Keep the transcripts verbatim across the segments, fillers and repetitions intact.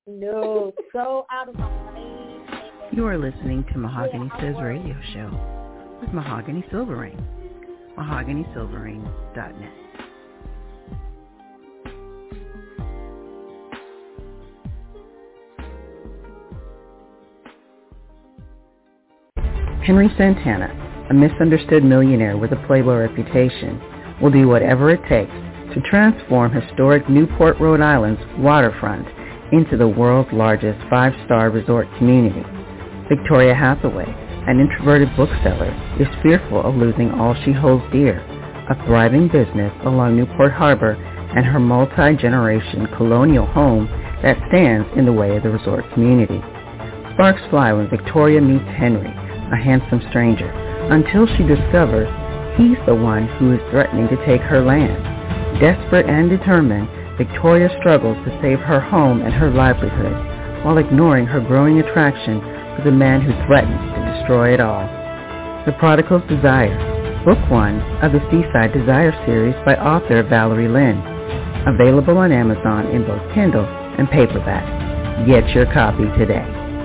No, so out of my lane. You are listening to Mahogany Yeah, Says worry. Radio Show with Mahogany Silverring. mahogany silverring dot net. Henry Santana, a misunderstood millionaire with a Playboy reputation, will do whatever it takes to transform historic Newport, Rhode Island's waterfront into the world's largest five-star resort community. Victoria Hathaway, an introverted bookseller, is fearful of losing all she holds dear, a thriving business along Newport Harbor and her multi-generation colonial home that stands in the way of the resort community. Sparks fly when Victoria meets Henry, a handsome stranger, until she discovers he's the one who is threatening to take her land. Desperate and determined, Victoria struggles to save her home and her livelihood while ignoring her growing attraction for the man who threatens to destroy it all. The Prodigal's Desire, Book One of the Seaside Desire series by author Valerie Lynn. Available on Amazon in both Kindle and paperback. Get your copy today.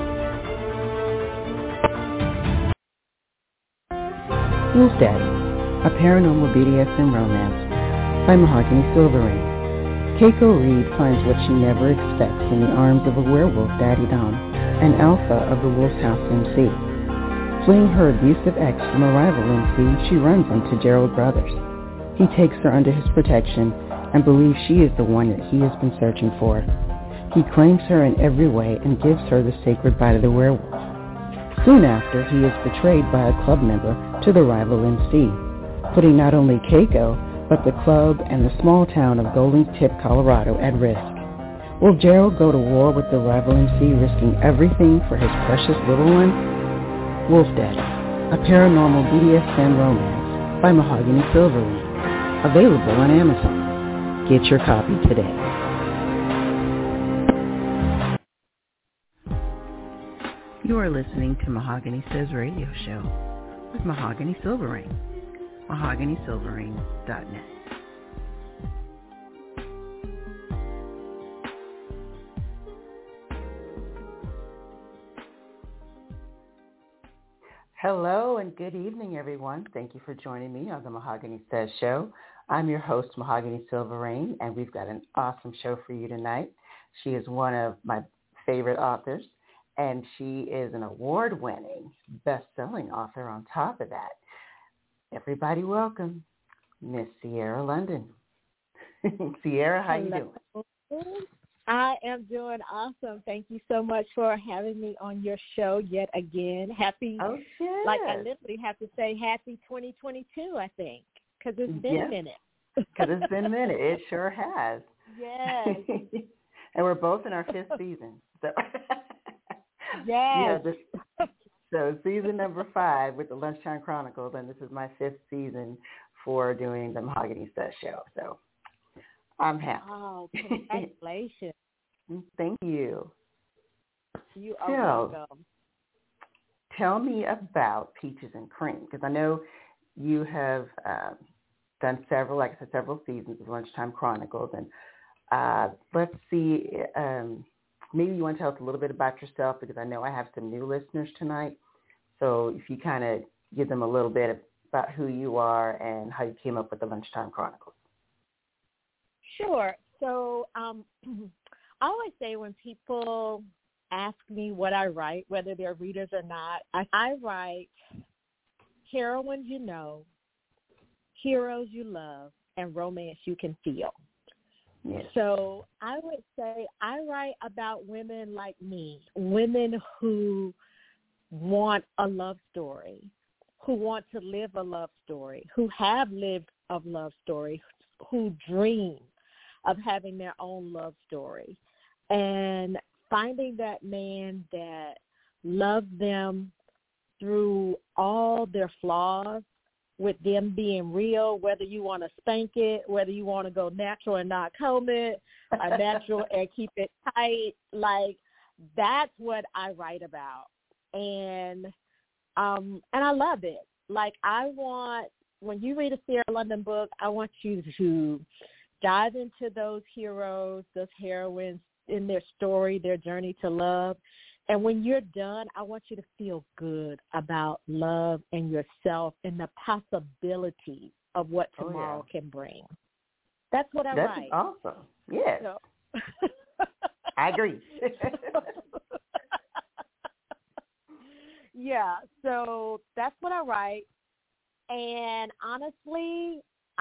Wolf Daddy, a paranormal B D S M romance by Mahogany Silverring. Keiko Reed finds what she never expects in the arms of a werewolf daddy Dom, an alpha of the Wolf's House M C. Fleeing her abusive ex from a rival M C, she runs into Gerald Brothers. He takes her under his protection and believes she is the one that he has been searching for. He claims her in every way and gives her the sacred bite of the werewolf. Soon after, he is betrayed by a club member to the rival M C, putting not only Keiko, but the club and the small town of Golden Tip, Colorado at risk. Will Gerald go to war with the rival M C, risking everything for his precious little one? Wolf Daddy, a paranormal B D S M romance by Mahogany Silverring. Available on Amazon. Get your copy today. You are listening to Mahogany Says Radio Show with Mahogany Silverring. mahogany silverring dot net. Hello and good evening, everyone. Thank you for joining me on the Mahogany Says Show. I'm your host, Mahogany Silverring, and we've got an awesome show for you tonight. She is one of my favorite authors, and she is an award-winning, best-selling author on top of that. Everybody welcome Miss Sierra London. Sierra, how Hello. you doing? I am doing awesome. Thank you so much for having me on your show yet again. Happy, oh, yes. like I literally have to say happy twenty twenty-two, I think, because it's been yes. a minute. Because it's been a minute. It sure has. Yes. And we're both in our fifth season. So yes. Yeah, this, so season number five with the Lunchtime Chronicles, and this is my fifth season for doing the Mahogany Says Show. So I'm happy. Oh, congratulations. Thank you. You so, are welcome. Tell me about Peaches and Cream, because I know you have um, done several, like I said, several seasons of Lunchtime Chronicles. And uh, let's see, um, maybe you want to tell us a little bit about yourself, because I know I have some new listeners tonight. So if you kind of give them a little bit about who you are and how you came up with the Lunchtime Chronicles. Sure. So um, I always say when people ask me what I write, whether they're readers or not, I, I write heroines you know, heroes you love, and romance you can feel. Yes. So I would say I write about women like me, women who want a love story, who want to live a love story, who have lived a love story, who dream of having their own love story, and finding that man that loves them through all their flaws, with them being real, whether you want to spank it, whether you want to go natural and not comb it, or natural and keep it tight. Like, that's what I write about. And um, and I love it. Like, I want, when you read a Sierra London book, I want you to dive into those heroes, those heroines, in their story, their journey to love. And when you're done, I want you to feel good about love and yourself and the possibility of what tomorrow oh, yeah. can bring. That's what I That's write. awesome. Yes. So. I agree. Yeah, so that's what I write. And honestly,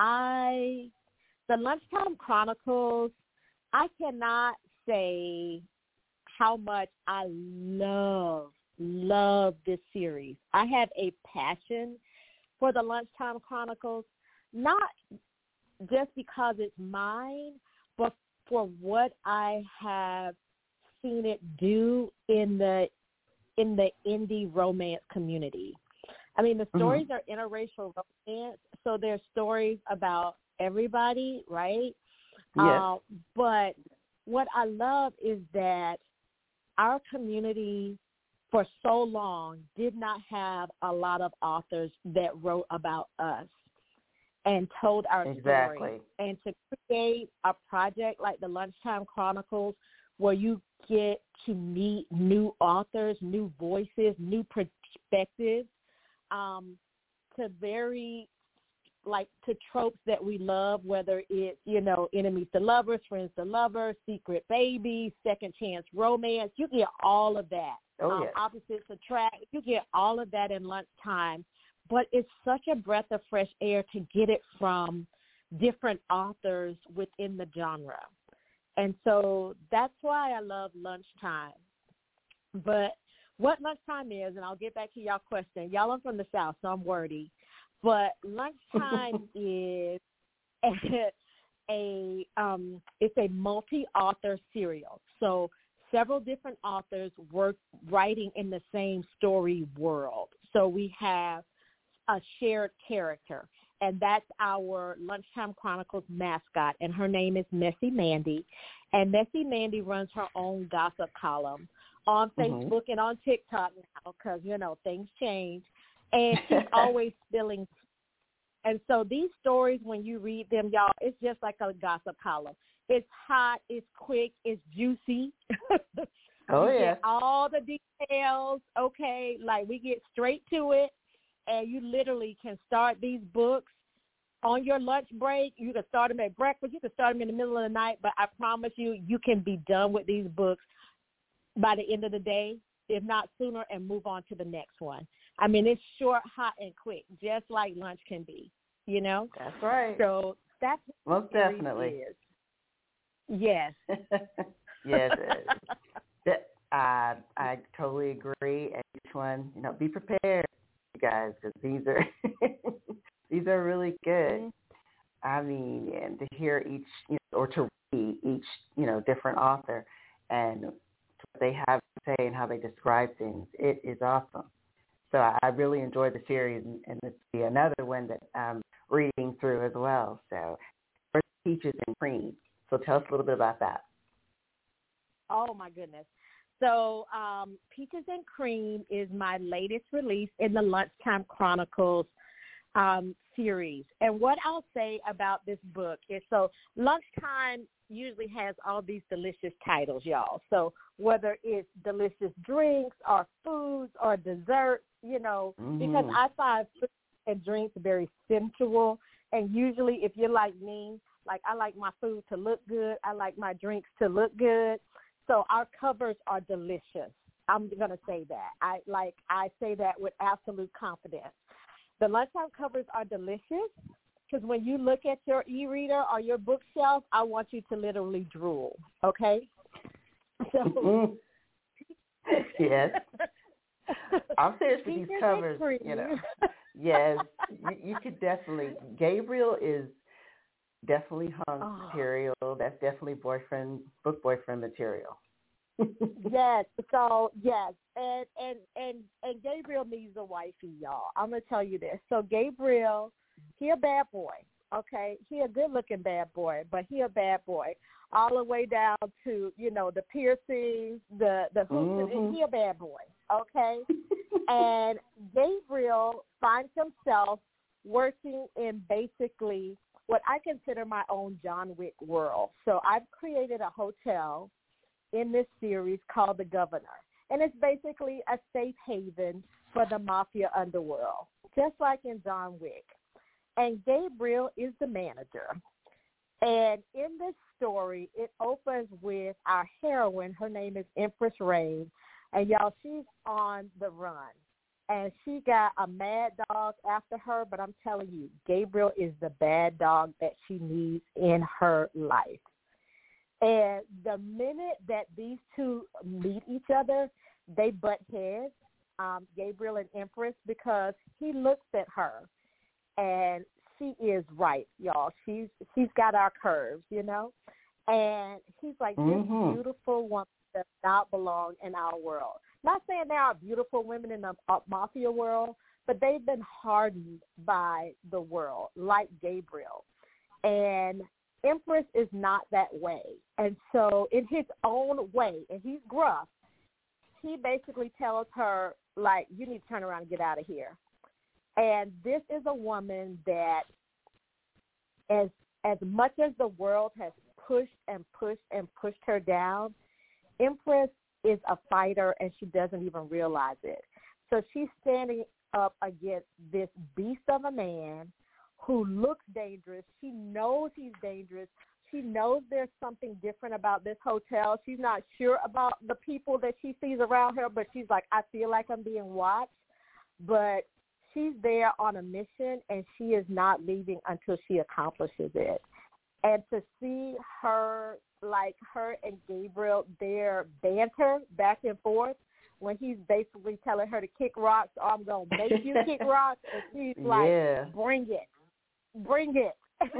I, the Lunchtime Chronicles, I cannot say how much I love, love this series. I have a passion for the Lunchtime Chronicles, not just because it's mine, but for what I have seen it do in the in the indie romance community. I mean, the stories mm-hmm. are interracial romance, so there's stories about everybody, right? Yes. Uh, but what I love is that our community for so long did not have a lot of authors that wrote about us and told our exactly. story. And to create a project like the Lunchtime Chronicles where you get to meet new authors, new voices, new perspectives, um, to very, like, to tropes that we love, whether it's, you know, enemies to lovers, friends to lovers, secret babies, second chance romance. You get all of that. Oh, um, yes. Opposites attract. You get all of that in Lunchtime. But it's such a breath of fresh air to get it from different authors within the genre. And so that's why I love Lunchtime. But what Lunchtime is, and I'll get back to y'all question. Y'all are from the South, so I'm wordy. But Lunchtime is a, a um, it's a multi-author serial. So several different authors work writing in the same story world. So we have a shared character, and that's our Lunchtime Chronicles mascot, and her name is Messy Mandy. And Messy Mandy runs her own gossip column on Facebook mm-hmm. and on TikTok now because, you know, things change. And she's always spilling. And so these stories, when you read them, y'all, it's just like a gossip column. It's hot, it's quick, it's juicy. Oh, you yeah. get all the details, okay, like we get straight to it. And you literally can start these books on your lunch break. You can start them at breakfast. You can start them in the middle of the night. But I promise you, you can be done with these books by the end of the day, if not sooner, and move on to the next one. I mean, it's short, hot, and quick, just like lunch can be, you know? That's right. So that's what most definitely is. Yes. Yes, it is. Uh, I totally agree. And each one, you know, be prepared, you guys, because these are these are really good. Mm-hmm. I mean, and to hear each, you know, or to read each, you know, different author and what they have to say and how they describe things, it is awesome. So I, I really enjoyed the series, and, and it's be another one that I'm reading through as well. So, Peaches and Cream. So tell us a little bit about that. Oh my goodness. So um, Peaches and Cream is my latest release in the Lunchtime Chronicles um, series. And what I'll say about this book is, so Lunchtime usually has all these delicious titles, y'all. So whether it's delicious drinks or foods or desserts, you know, mm-hmm. because I find food and drinks very sensual. And usually if you're like me, like I like my food to look good, I like my drinks to look good. So our covers are delicious. I'm going to say that. I like I say that with absolute confidence. The Lunchtime covers are delicious because when you look at your e-reader or your bookshelf, I want you to literally drool, okay? So yes. I'm serious for these covers, you know. Yes, you, you could definitely. Gabriel is definitely hung oh. material. That's definitely boyfriend, book boyfriend material. Yes. So yes, and and and and Gabriel needs a wifey, y'all. I'm gonna tell you this. So Gabriel, he a bad boy. Okay, he a good looking bad boy, but he a bad boy all the way down to, you know, the piercings, the the hoops. Mm-hmm. He a bad boy. Okay, and Gabriel finds himself working in basically what I consider my own John Wick world. So I've created a hotel in this series called The Governor. And it's basically a safe haven for the mafia underworld, just like in John Wick. And Gabriel is the manager. And in this story, it opens with our heroine. Her name is Empress Reign. And, y'all, she's on the run. And she got a mad dog after her, but I'm telling you, Gabriel is the bad dog that she needs in her life. And the minute that these two meet each other, they butt heads, um, Gabriel and Empress, because he looks at her, and she is right, y'all. She's she's got our curves, you know? And he's like, this mm-hmm. beautiful woman does not belong in our world. Not saying there are beautiful women in the uh, mafia world, but they've been hardened by the world, like Gabriel. And Empress is not that way. And so in his own way, and he's gruff, he basically tells her, like, you need to turn around and get out of here. And this is a woman that as as much as the world has pushed and pushed and pushed her down, Empress is a fighter, and she doesn't even realize it. So she's standing up against this beast of a man who looks dangerous. She knows he's dangerous. She knows there's something different about this hotel. She's not sure about the people that she sees around her, but she's like, I feel like I'm being watched. But she's there on a mission, and she is not leaving until she accomplishes it. And to see her, like her and Gabriel, their banter back and forth when he's basically telling her to kick rocks, or I'm going to make you kick rocks, and she's like, yeah. bring it, bring it.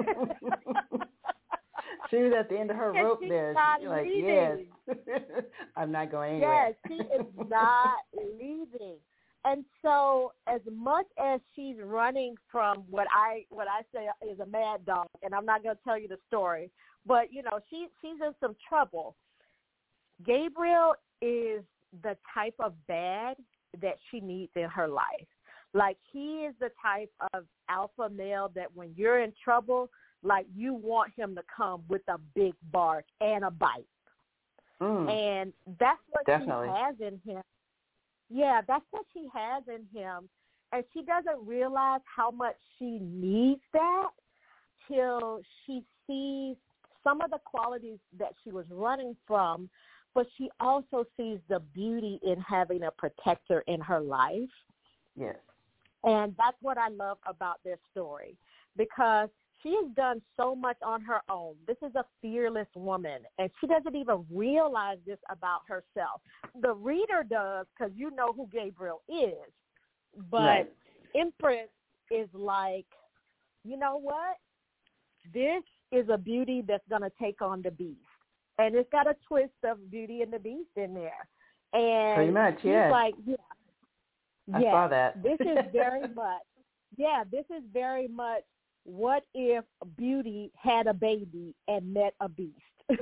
She was at the end of her rope she's there. Not She's like, leaving. yes, I'm not going anywhere. Yes, she is not leaving. And so as much as she's running from what I what I say is a mad dog, and I'm not going to tell you the story, but, you know, she she's in some trouble. Gabriel is the type of bad that she needs in her life. Like, he is the type of alpha male that when you're in trouble, like, you want him to come with a big bark and a bite. Mm, and that's what definitely. she has in him. Yeah, that's what she has in him. And she doesn't realize how much she needs that till she sees some of the qualities that she was running from, but she also sees the beauty in having a protector in her life. Yes. And that's what I love about this story, because she has done so much on her own. This is a fearless woman, and she doesn't even realize this about herself. The reader does, because you know who Gabriel is. But right. Empress is like, you know what? This is a beauty that's going to take on the beast. And it's got a twist of Beauty and the Beast in there. And pretty much, she's yeah. like, yeah. I yeah, saw that. This is very much, yeah, this is very much, what if Beauty had a baby and met a beast?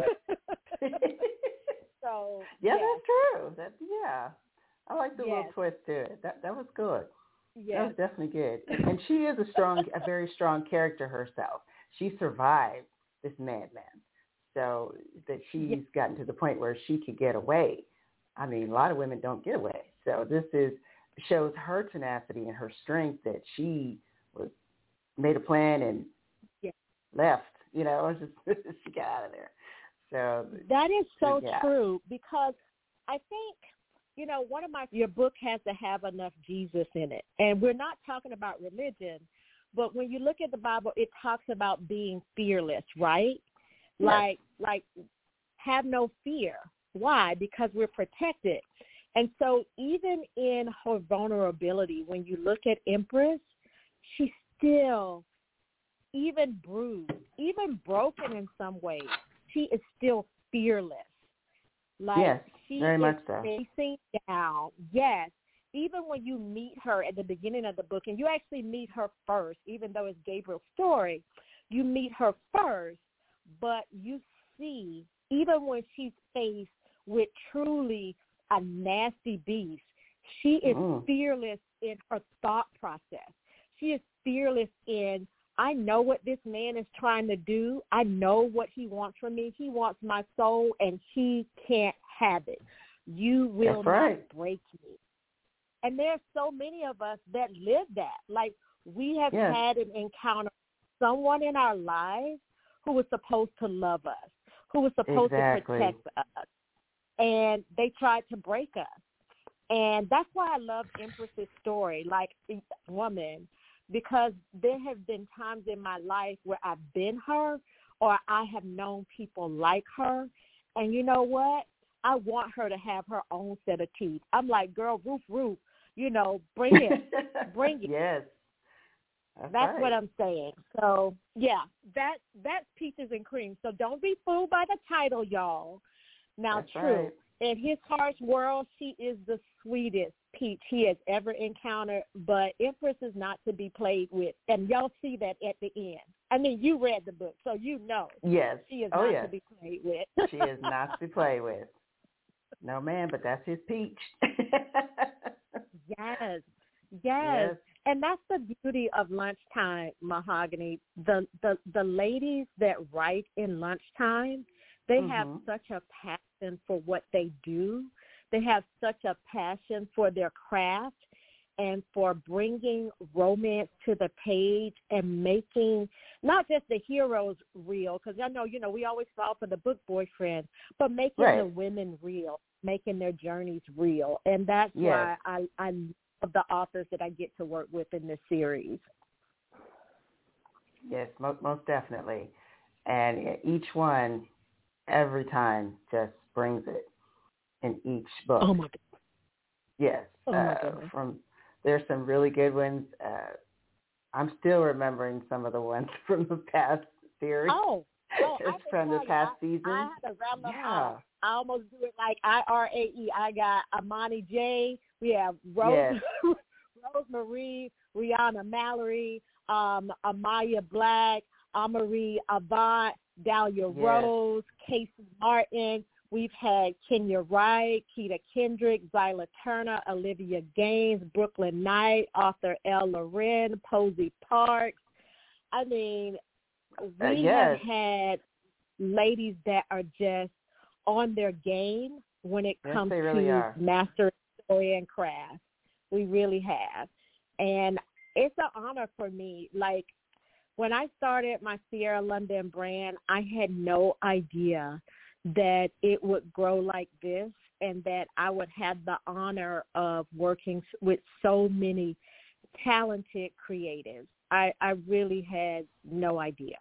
so yeah, yes. that's true. That yeah, I like the yes. little twist to it. That that was good. Yes. That was definitely good. And, and she is a strong, a very strong character herself. She survived this madman, so that she's yes. gotten to the point where she could get away. I mean, a lot of women don't get away. So this is shows her tenacity and her strength, that she was made a plan and yes. left. You know, just she got out of there. So that is so yeah. true, because I think, you know, one of my your book has to have enough Jesus in it, and we're not talking about religion, but when you look at the Bible, it talks about being fearless, right? Yes. Like, like have no fear. Why? Because we're protected. And so even in her vulnerability, when you look at Empress, she's still, even bruised, even broken in some ways, she is still fearless. Like, yes, she very is much so. facing down. Yes. Even when you meet her at the beginning of the book, and you actually meet her first, even though it's Gabriel's story, you meet her first, but you see, even when she's faced with truly a nasty beast, she is mm. fearless in her thought process. She is fearless in, I know what this man is trying to do. I know what he wants from me. He wants my soul, and he can't have it. You will That's right. not break me. And there's so many of us that live that. Like, we have yes. had an encounter with someone in our lives who was supposed to love us, who was supposed exactly. to protect us, and they tried to break us. And that's why I love Empress's story, like woman, because there have been times in my life where I've been her, or I have known people like her. And you know what? I want her to have her own set of teeth. I'm like, girl, roof, roof, you know, bring it, bring it. Yes. That's, that's right. what I'm saying. So, yeah, that that's Peaches and Cream. So don't be fooled by the title, y'all. Now, that's true. Right. In his heart's world, she is the sweetest peach he has ever encountered, but Empress is not to be played with. And y'all see that at the end. I mean, you read the book, so you know. Yes. She is oh, not yes. to be played with. She is not to be played with. No, man, but that's his peach. yes. Yes. Yes. And that's the beauty of Lunchtime, Mahogany. The, the, the ladies that write in Lunchtime, they mm-hmm. have such a passion for what they do. They have such a passion for their craft and for bringing romance to the page and making not just the heroes real, because I know, you know, we always fall for the book boyfriend, but making right. the women real, making their journeys real. And that's yes. why I, I love the authors that I get to work with in this series. Yes, most, most definitely. And each one, every time, just brings it in each book. Oh, my God. Yes. Oh, my uh, goodness. From, there's some really good ones. Uh, I'm still remembering some of the ones from the past series. Oh, oh I from the past you, season. I, I had to round them yeah. off. I almost do it like I R A E. I got Amani J. We have Rose, yes. Rosemarie, Rihanna Mallory, um, Amaya Black, Amarie Avant, Dahlia yes. Rose, Casey Martin. We've had Kenya Wright, Keita Kendrick, Zyla Turner, Olivia Gaines, Brooklyn Knight, author L. Loren, Posey Parks. I mean, we uh, yes. have had ladies that are just on their game when it yes, comes they really to are. master story and craft. We really have. And it's an honor for me. Like, when I started my Sierra London brand, I had no idea that it would grow like this and that I would have the honor of working with so many talented creatives. I, I really had no idea.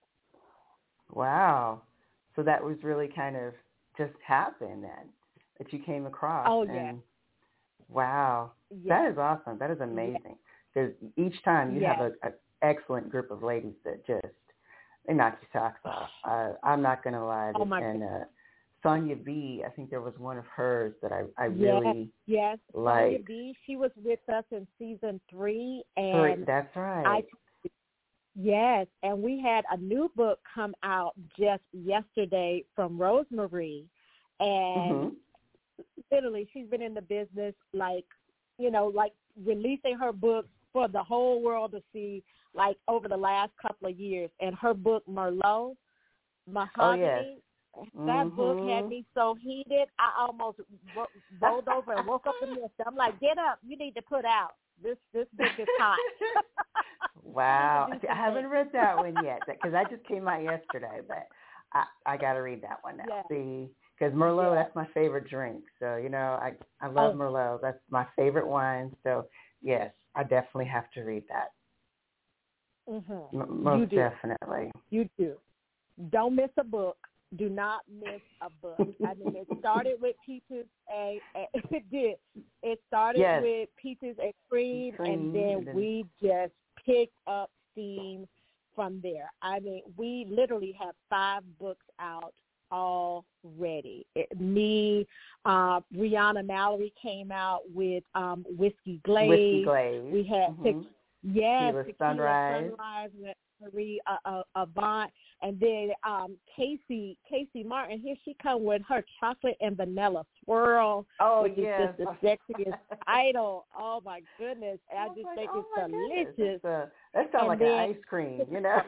Wow. So that was really kind of just happened then, that you came across. Oh, and, yeah. Wow. Yes. That is awesome. That is amazing. Because yes. each time you yes. have an excellent group of ladies that just, they knock your socks off. Uh, I'm not going to lie. Oh, my and goodness. uh, Sonia B, I think there was one of hers that I, I yes. really yes. liked. Sonia B, she was with us in season three. And three. That's right. I, yes, and we had a new book come out just yesterday from Rosemarie. And mm-hmm. literally, she's been in the business, like, you know, like releasing her books for the whole world to see, like, over the last couple of years. And her book, Merlot, Mahogany, oh, yes. that mm-hmm. book had me so heated, I almost ro- rolled over and woke up and missed it. I'm like, get up. You need to put out. This this book is hot. Wow. I haven't read that one yet because that just came out yesterday, but I, I got to read that one now. Yeah. See, because Merlot, yeah. that's my favorite drink. So, you know, I, I love oh. Merlot. That's my favorite wine. So, yes, I definitely have to read that. Mm-hmm. M- most you do. definitely. You do. Don't miss a book. Do not miss a book. I mean, it started with Peaches and, and it did. It started yes. with Peaches and Cream, Cream, and then, and then we just picked up steam from there. I mean, we literally have five books out already. It, me, uh, Rihanna Mallory came out with um, Whiskey Glaze. Whiskey Glaze. We had mm-hmm. te- yes, Tequila Tequila Sunrise. Sunrise with Marie uh, uh, Avant. And then um, Casey Casey Martin, here she come with her chocolate and vanilla swirl, oh, which yes. is just the sexiest idol. Oh, my goodness. I, I just like, think oh it's delicious. delicious. A, that sounds like then, an ice cream, you know.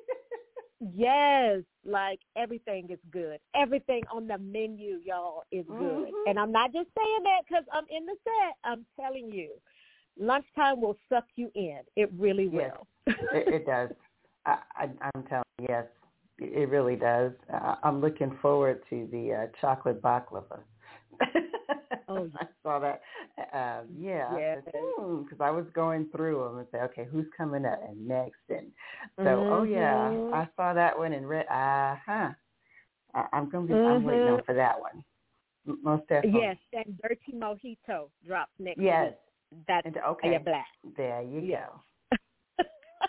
Yes, like everything is good. Everything on the menu, y'all, is good. Mm-hmm. And I'm not just saying that because I'm in the set. I'm telling you, lunchtime will suck you in. It really yes, will. it, it does. I, I, I'm telling you, yes, it really does. Uh, I'm looking forward to the uh, chocolate baklava. Oh, I saw that. Uh, yeah, yes. because I was going through them and say, okay, who's coming up and next? And so, mm-hmm. oh yeah, I saw that one and read. Uh huh. I'm gonna be. Mm-hmm. I'm waiting on for that one. Most definitely. Yes, and Dirty Mojito drops next yes. week. That's and, okay. Black. There you yes. go.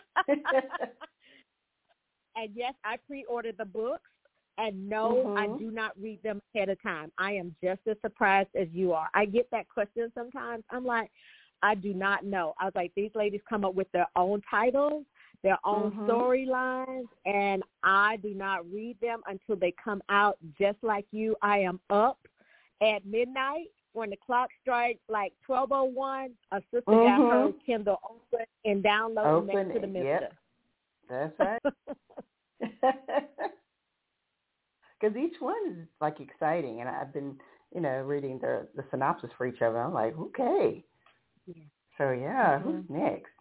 And yes, I pre-ordered the books. And no, mm-hmm. I do not read them ahead of time. I am just as surprised as you are. I get that question sometimes. I'm like, I do not know. I was like, these ladies come up with their own titles, their own mm-hmm. storylines, and I do not read them until they come out. Just like you, I am up at midnight when the clock strikes like twelve oh one. A sister mm-hmm. got her Kindle open and downloaded open, next to the mister. Yep. That's right. Because each one is like exciting, and I've been, you know, reading the the synopsis for each of them. I'm like, okay, yeah. so yeah, mm-hmm. who's next?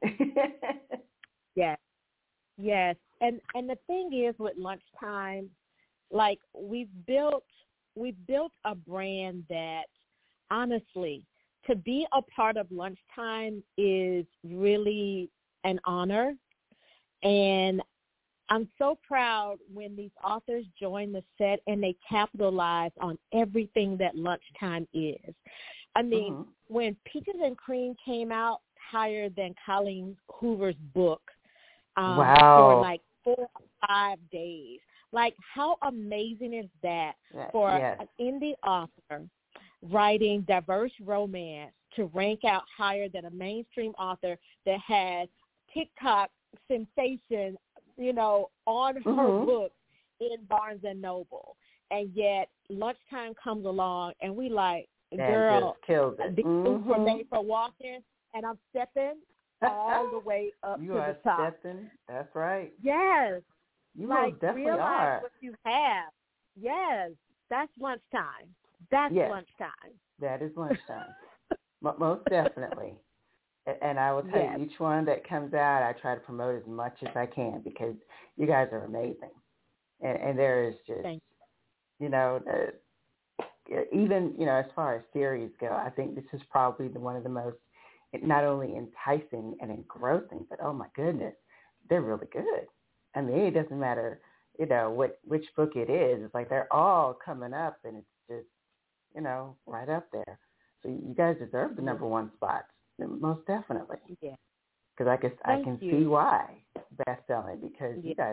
Yes, yes, and and the thing is with lunchtime, like we've built we've built a brand that honestly, to be a part of lunchtime is really an honor, and I'm so proud when these authors join the set and they capitalize on everything that lunchtime is. I mean, mm-hmm. when Peaches and Cream came out higher than Colleen Hoover's book um, wow. for like four or five days. Like, how amazing is that yes. for yes. an indie author writing diverse romance to rank out higher than a mainstream author that has TikTok sensation, you know, on her mm-hmm. book in Barnes and Noble. And yet lunchtime comes along and we like, girl, just kills it. these mm-hmm. were made for walking, and I'm stepping all the way up you to are the top. Stepping. That's right. Yes. You like, most definitely realize are. what you have. Yes. That's lunchtime. That's yes. lunchtime. That is lunchtime. Most definitely. And I will tell yes. you, each one that comes out, I try to promote as much as I can because you guys are amazing. And, and there is just, Thank you, you know, uh, even, you know, as far as series go, I think this is probably the one of the most not only enticing and engrossing, but oh my goodness, they're really good. I mean, it doesn't matter, you know, what which book it is. It's like they're all coming up and it's just, you know, right up there. So you guys deserve the number one spots. Most definitely. Yeah. Because I guess Thank I can you. see why best-selling because yeah. you guys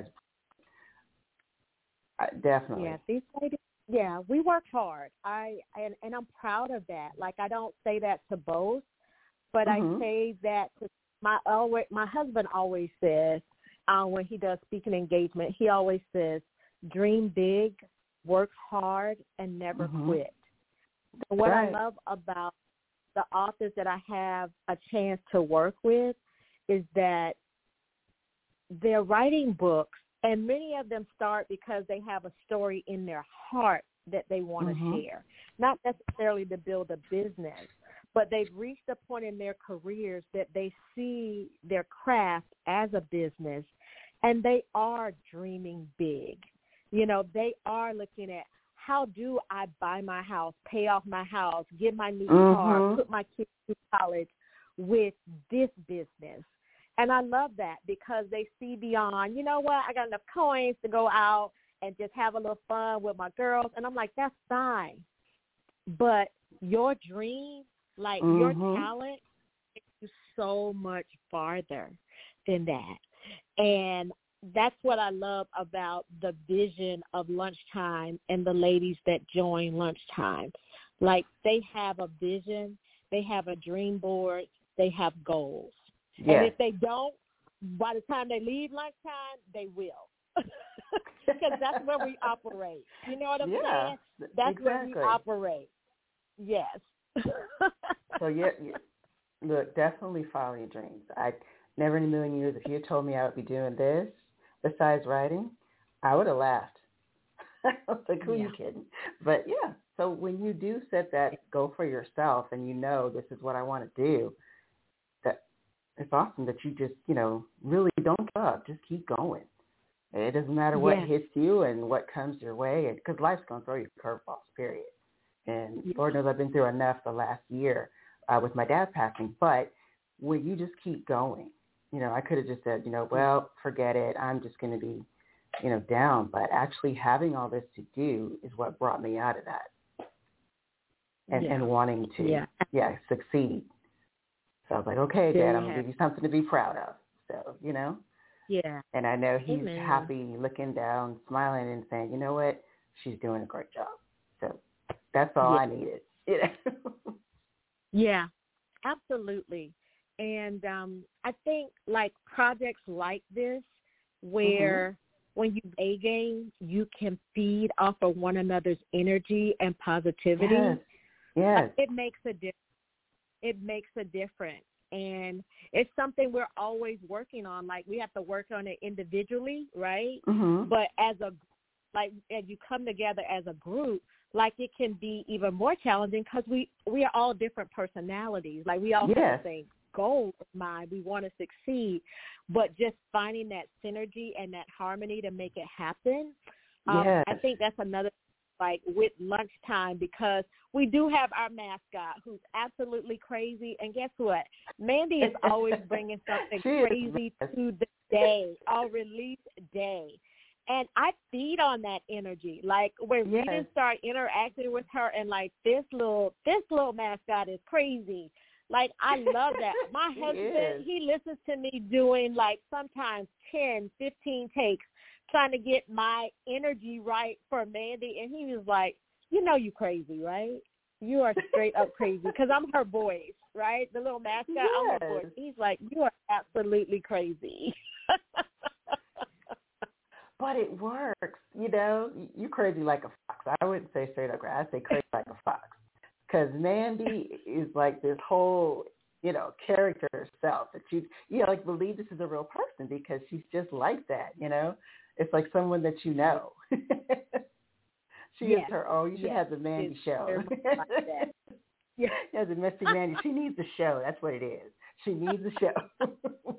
I, definitely. Yeah, these ladies, yeah, we work hard. I and, and I'm proud of that. Like, I don't say that to boast, but mm-hmm. I say that to my always my husband always says uh, when he does speaking engagement, he always says, "Dream big, work hard, and never mm-hmm. quit." So what right. I love about the authors that I have a chance to work with is that they're writing books, and many of them start because they have a story in their heart that they want mm-hmm. to share, not necessarily to build a business, but they've reached a point in their careers that they see their craft as a business, and they are dreaming big. You know, they are looking at, how do I buy my house, pay off my house, get my new mm-hmm. car, put my kids through college with this business? And I love that because they see beyond, you know what, I got enough coins to go out and just have a little fun with my girls. And I'm like, that's fine. But your dream, like mm-hmm. your talent, takes you so much farther than that. And that's what I love about the vision of Lunchtime and the ladies that join Lunchtime. Like, they have a vision, they have a dream board, they have goals. Yes. And if they don't, by the time they leave Lunchtime, they will. because that's where we operate. You know what I'm yeah, saying? That's exactly. where we operate. Yes. So yeah, yeah, look, definitely follow your dreams. I never in a million years, if you had told me I would be doing this besides writing, I would have laughed. I was like, who are Yeah. you kidding? But yeah, so when you do set that goal for yourself and you know this is what I want to do, that it's awesome that you just, you know, really don't give up. Just keep going. It doesn't matter what Yes. hits you and what comes your way, because life's going to throw you curveballs, period. And Yes. Lord knows I've been through enough the last year uh, with my dad passing. But when you just keep going, you know, I could have just said, you know, well, forget it. I'm just going to be, you know, down. But actually having all this to do is what brought me out of that and, Yeah. and wanting to, Yeah. yeah, succeed. So I was like, okay, There Dad, you I'm going to have give you something to be proud of. So, you know. Yeah. And I know he's Amen. happy looking down, smiling, and saying, you know what, she's doing a great job. So that's all Yeah. I needed. You know? Yeah, absolutely. And um, I think like projects like this where mm-hmm. when you A game, you can feed off of one another's energy and positivity. Yes. Yes. It makes a difference. It makes a difference. And it's something we're always working on. Like we have to work on it individually, right? Mm-hmm. But as a, like as you come together as a group, like it can be even more challenging because we, we are all different personalities. Like we all yes. have the same goal in mind. We want to succeed, but just finding that synergy and that harmony to make it happen. Um, yes. I think that's another, like with lunchtime, because we do have our mascot who's absolutely crazy. And guess what? Mandy is always bringing something crazy to the day, our release day. And I feed on that energy. Like when yes. readers start interacting with her and like this little, this little mascot is crazy. Like I love that. My husband, he listens to me doing like sometimes ten, fifteen takes trying to get my energy right for Mandy. And he was like, you know you crazy, right? You are straight up crazy because I'm her voice, right? The little mascot, yes. I'm her voice. He's like, you are absolutely crazy. But it works, you know. You crazy like a fox. I wouldn't say straight up crazy. I'd say crazy like a fox. Because Mandy is like this whole, you know, character herself that you, you know, like believe this is a real person because she's just like that, you know. It's like someone that you know. she yes. is her own. You should yes. have the Mandy it's show. Like that. Yeah, yeah, the Messy Mandy. She needs a show. That's what it is. She needs a show.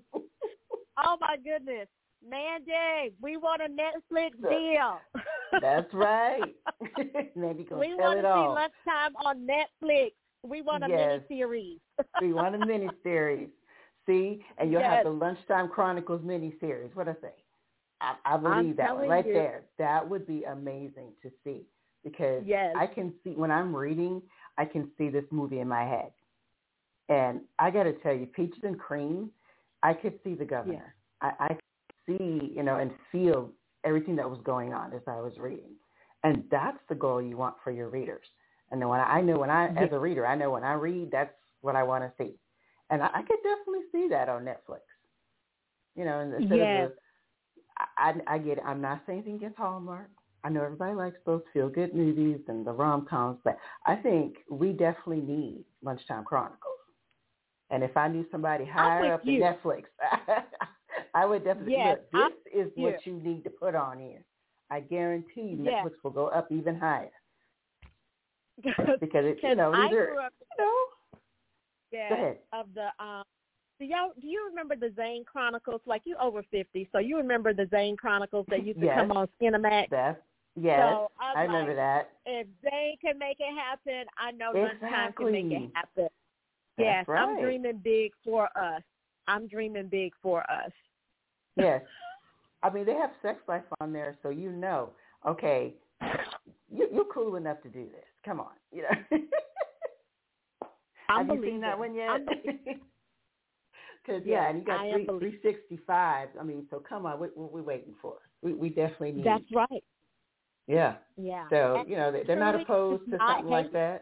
Oh my goodness, Mandy, we want a Netflix deal. That's right. Mandy gonna we tell want it to all. see Lunchtime on Netflix. We want a yes. mini-series. We want a mini-series. See? And you'll yes. have the Lunchtime Chronicles mini-series. What I say? I, I believe I'm that one right you. there. That would be amazing to see because yes. I can see, when I'm reading, I can see this movie in my head. And I got to tell you, Peaches and Cream, I could see the governor. Yes. I, I could see, you know, and feel everything that was going on as I was reading. And that's the goal you want for your readers. And then when I, I know when I, yes. as a reader, I know when I read, that's what I want to see. And I, I could definitely see that on Netflix. You know, instead yes. of the, I, I get it. I'm not saying anything against Hallmark. I know everybody likes those feel-good movies and the rom-coms, but I think we definitely need Lunchtime Chronicles. And if I knew somebody higher up you. in Netflix, I would definitely, yes. look, this I'm is what you need to put on here. I guarantee you yes. Netflix will go up even higher. Because it's, you know, I either, grew up, you know. yeah, Go ahead. of the, um, do y'all, do you remember the Zane Chronicles? Like, you over fifty, so you remember the Zane Chronicles that used to yes. come on Cinemax? That's, yes, so I remember like, that. If Zane can make it happen, I know exactly. Lunchtime can make it happen. That's yes, right. I'm dreaming big for us. I'm dreaming big for us. Yes. I mean, they have Sex Life on there, so you know, okay, you, you're cool enough to do this. Come on, you know. Have you seen that one yet? Because, yeah, yeah, and you got three, three sixty-five. I mean, so come on, what, what are we waiting for? We, we definitely need. That's right. Yeah. Yeah. So, and you know, they're not opposed to something hate. like that.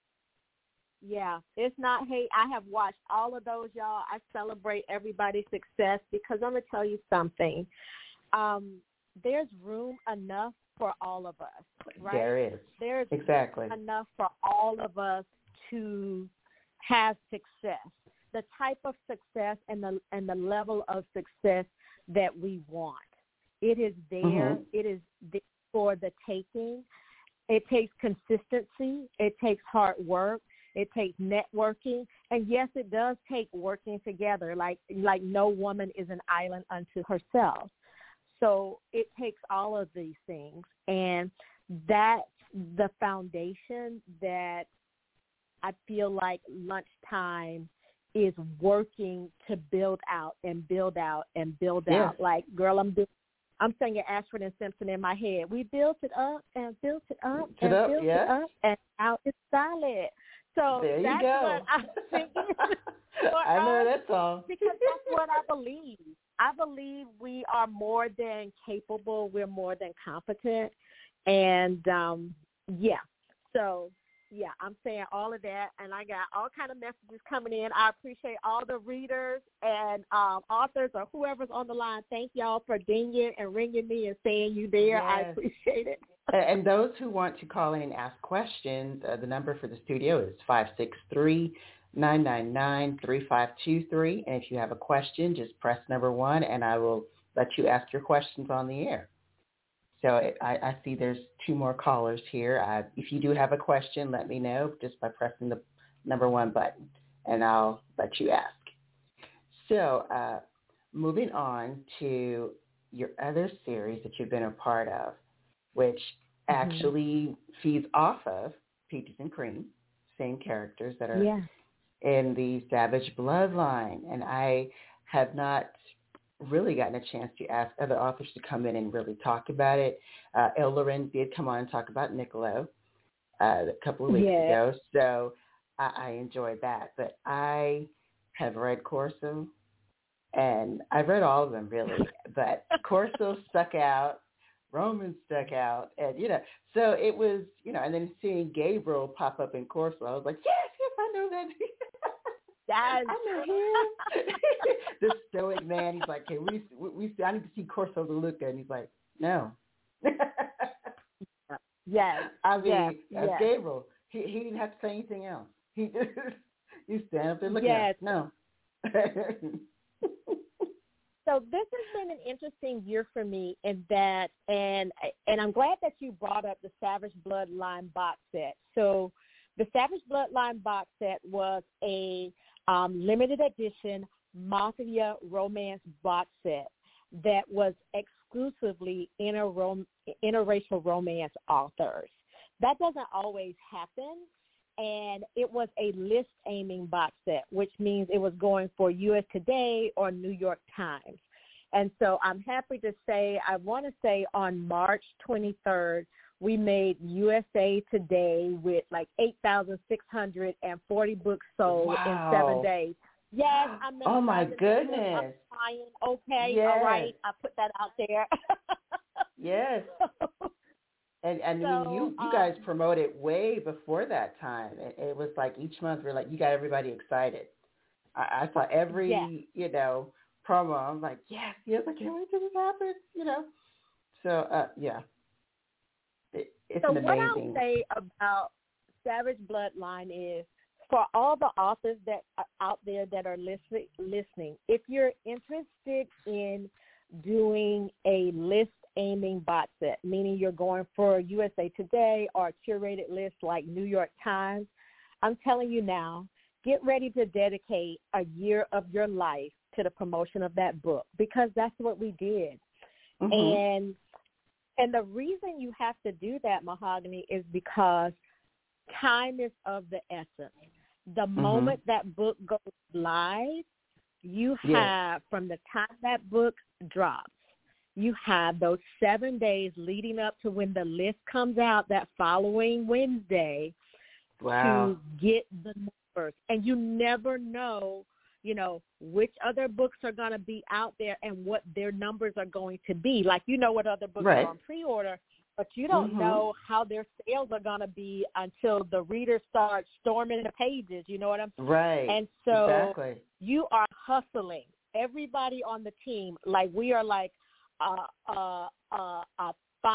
Yeah, it's not hate. I have watched all of those, y'all. I celebrate everybody's success because I'm going to tell you something. Um, there's room enough for all of us, right? There is. There's exactly enough for all of us to have success, the type of success and the and the level of success that we want. It is there. Mm-hmm. It is there for the taking. It takes consistency. It takes hard work. It takes networking. And yes, it does take working together. Like like no woman is an island unto herself. So it takes all of these things. And that's the foundation that I feel like Lunchtime is working to build out and build out and build yeah. out. Like, girl, I'm doing I'm singing Ashford and Simpson in my head. We built it up and built it up and up, built yeah. it up, and out it's solid. So there you that's go. what I'm thinking. I know that song. Because that's what I believe. I believe we are more than capable. We're more than competent. And, um, yeah, so yeah, I'm saying all of that, and I got all kind of messages coming in. I appreciate all the readers and um, authors or whoever's on the line. Thank y'all for dinging and ringing me and saying you there. Yes. I appreciate it. And those who want to call in and ask questions, uh, the number for the studio is five six three, nine nine nine, three five two three. And if you have a question, just press number one, and I will let you ask your questions on the air. So I, I see there's two more callers here. Uh, if you do have a question, let me know just by pressing the number one button, and I'll let you ask. So uh, moving on to your other series that you've been a part of, which mm-hmm. actually feeds off of Peaches and Cream, same characters that are yeah. in the Savage Bloodline. And I have not really gotten a chance to ask other authors to come in and really talk about it. Uh, El Loren did come on and talk about Niccolo uh, a couple of weeks yeah. ago, so I, I enjoyed that. But I have read Corso, and I've read all of them really, but Corso stuck out, Roman stuck out, and, you know, so it was, you know, and then seeing Gabriel pop up in Corso, I was like, yes, yes, I know that. Yes. I know him. The stoic man. He's like, "Hey, we, we, we, I need to see Corso de Luca," and he's like, "No." Yes. I mean, yes. that's yes. Gabriel. He he didn't have to say anything else. He just you stand up there looking yes. at him. No. So this has been an interesting year for me in that, and and I'm glad that you brought up the Savage Bloodline box set. So the Savage Bloodline box set was a um, limited edition Mafia romance box set that was exclusively inter- interracial romance authors. That doesn't always happen, and it was a list-aiming box set, which means it was going for U S Today or New York Times. And so I'm happy to say, I want to say on March twenty-third, we made U S A Today with like eight thousand six hundred forty books sold wow. in seven days. Yes, I'm oh my goodness. I'm trying. Okay, yes. all right. I put that out there. Yes. And, and so, I mean, you, you guys um, promoted way before that time. It, it was like each month we're like, you got everybody excited. I, I saw every, yes. you know, promo. I'm like, yes, yes, I can't wait till this happens, you know. So, uh, yeah. It, it's so an what amazing. I'll say about Savage Bloodline is, for all the authors that are out there that are listen, listening, if you're interested in doing a list-aiming box set, meaning you're going for U S A Today or a curated list like New York Times, I'm telling you now, get ready to dedicate a year of your life to the promotion of that book, because that's what we did. Mm-hmm. And and the reason you have to do that, Mahogany, is because time is of the essence. The mm-hmm. moment that book goes live, you have, yes. from the time that book drops, you have those seven days leading up to when the list comes out that following Wednesday wow. to get the numbers. And you never know, you know, which other books are going to be out there and what their numbers are going to be. Like, you know what other books right. are on pre-order, but you don't mm-hmm. know how their sales are going to be until the readers start storming the pages. You know what I'm saying? Right. And so exactly. you are hustling. Everybody on the team, like we are like a, a, a, a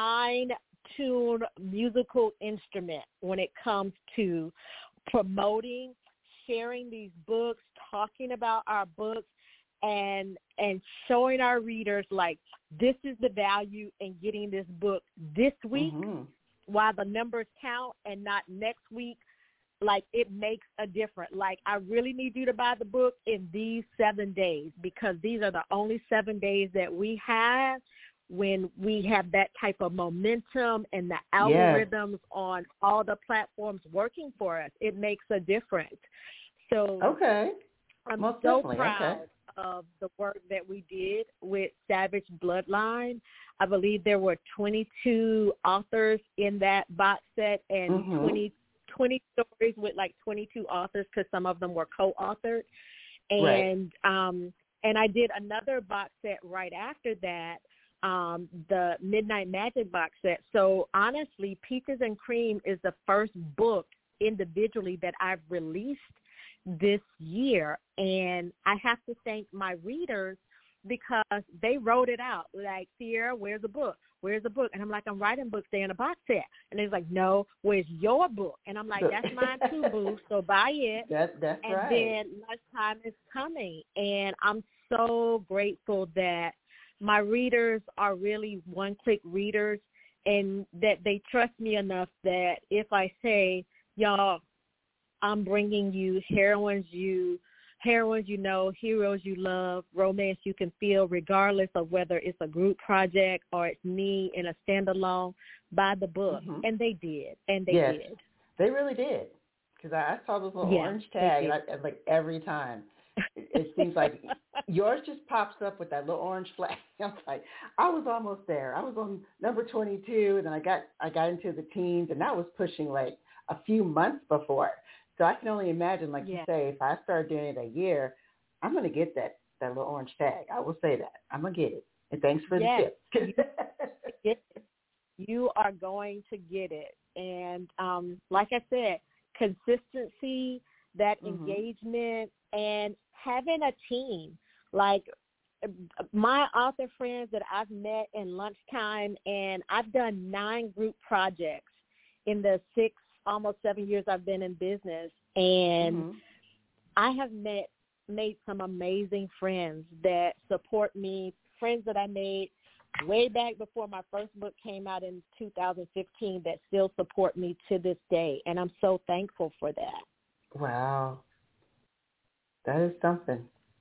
fine-tuned musical instrument when it comes to promoting, sharing these books, talking about our books, and and showing our readers, like, this is the value in getting this book this week mm-hmm. while the numbers count, and not next week. Like, it makes a difference. Like, I really need you to buy the book in these seven days because these are the only seven days that we have when we have that type of momentum and the algorithms yes. on all the platforms working for us. It makes a difference. So okay. I'm Most so definitely. proud okay. of the work that we did with Savage Bloodline. I believe there were twenty-two authors in that box set and mm-hmm. twenty, twenty stories with like twenty-two authors because some of them were co-authored. And right. um, and I did another box set right after that, um, the Midnight Magic box set. So honestly, Peaches and Cream is the first book individually that I've released this year, and I have to thank my readers because they wrote it out. Like, Sierra, where's the book? Where's the book? And I'm like, I'm writing books. They're in a box set. And they're like, no, where's your book? And I'm like, that's mine too, boo. So buy it. That, that's and right. then lunchtime is coming. And I'm so grateful that my readers are really one-click readers and that they trust me enough that if I say, y'all, I'm bringing you heroines you heroines you know, heroes you love, romance you can feel, regardless of whether it's a group project or it's me in a standalone, buy the book. Mm-hmm. And they did. And they yes, did. They really did. Because I, I saw this little yeah, orange tag, and I, like every time. It, it seems like yours just pops up with that little orange flag. I was like, I was almost there. I was on number twenty-two, and then I got I got into the teens, and that was pushing like a few months before. So I can only imagine, like yeah. you say, if I start doing it a year, I'm going to get that, that little orange tag. I will say that. I'm going to get it. And thanks for yes, the tip. you, you are going to get it. And um, like I said, consistency, that mm-hmm. engagement, and having a team. Like, my author friends that I've met in lunchtime, and I've done nine group projects in the six almost seven years I've been in business, and mm-hmm. I have met made some amazing friends that support me, friends that I made way back before my first book came out in two thousand fifteen that still support me to this day, and I'm so thankful for that. Wow. That is something.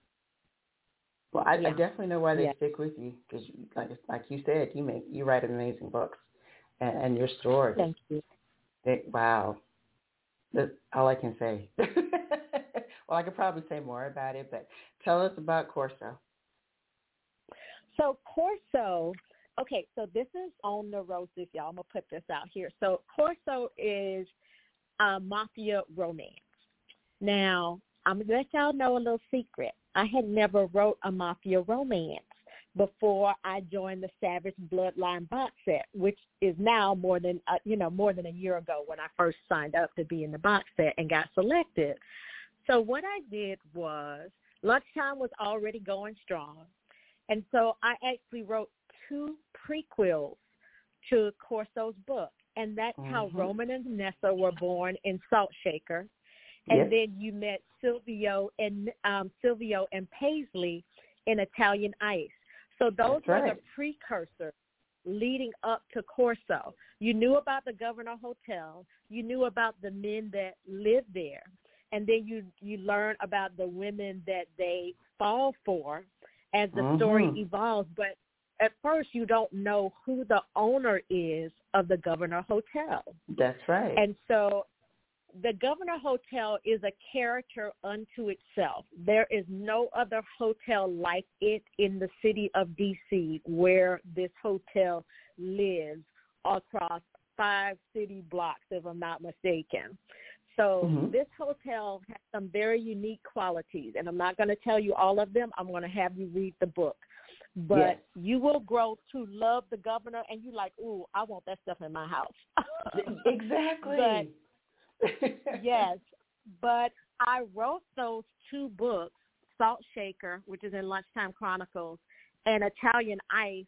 Well, I, yeah. I definitely know why they yeah. stick with you, because, like, like you said, you make you write amazing books, and, and your stories. Thank you. They, wow. That's all I can say. Well, I could probably say more about it, but tell us about Corso. So Corso, okay, so this is on the Roses, y'all. I'm going to put this out here. So Corso is a mafia romance. Now, I'm going to let y'all know a little secret. I had never wrote a mafia romance before I joined the Savage Bloodline box set, which is now more than, uh, you know, more than a year ago when I first signed up to be in the box set and got selected. So what I did was, Lunchtime was already going strong. And so I actually wrote two prequels to Corso's book. And that's mm-hmm. how Roman and Vanessa were born in Salt Shaker. And yes. then you met Silvio and um, Silvio and Paisley in Italian Ice. So those That's were right. the precursors leading up to Corso. You knew about the Governor Hotel. You knew about the men that lived there. And then you, you learn about the women that they fall for as the mm-hmm. story evolves. But at first you don't know who the owner is of the Governor Hotel. That's right. And so the Governor Hotel is a character unto itself. There is no other hotel like it in the city of D C where this hotel lives across five city blocks, if I'm not mistaken. So mm-hmm. this hotel has some very unique qualities, and I'm not going to tell you all of them. I'm going to have you read the book. But yes. you will grow to love the Governor, and you're like, ooh, I want that stuff in my house. Exactly. But yes, but I wrote those two books, Salt Shaker, which is in Lunchtime Chronicles, and Italian Ice,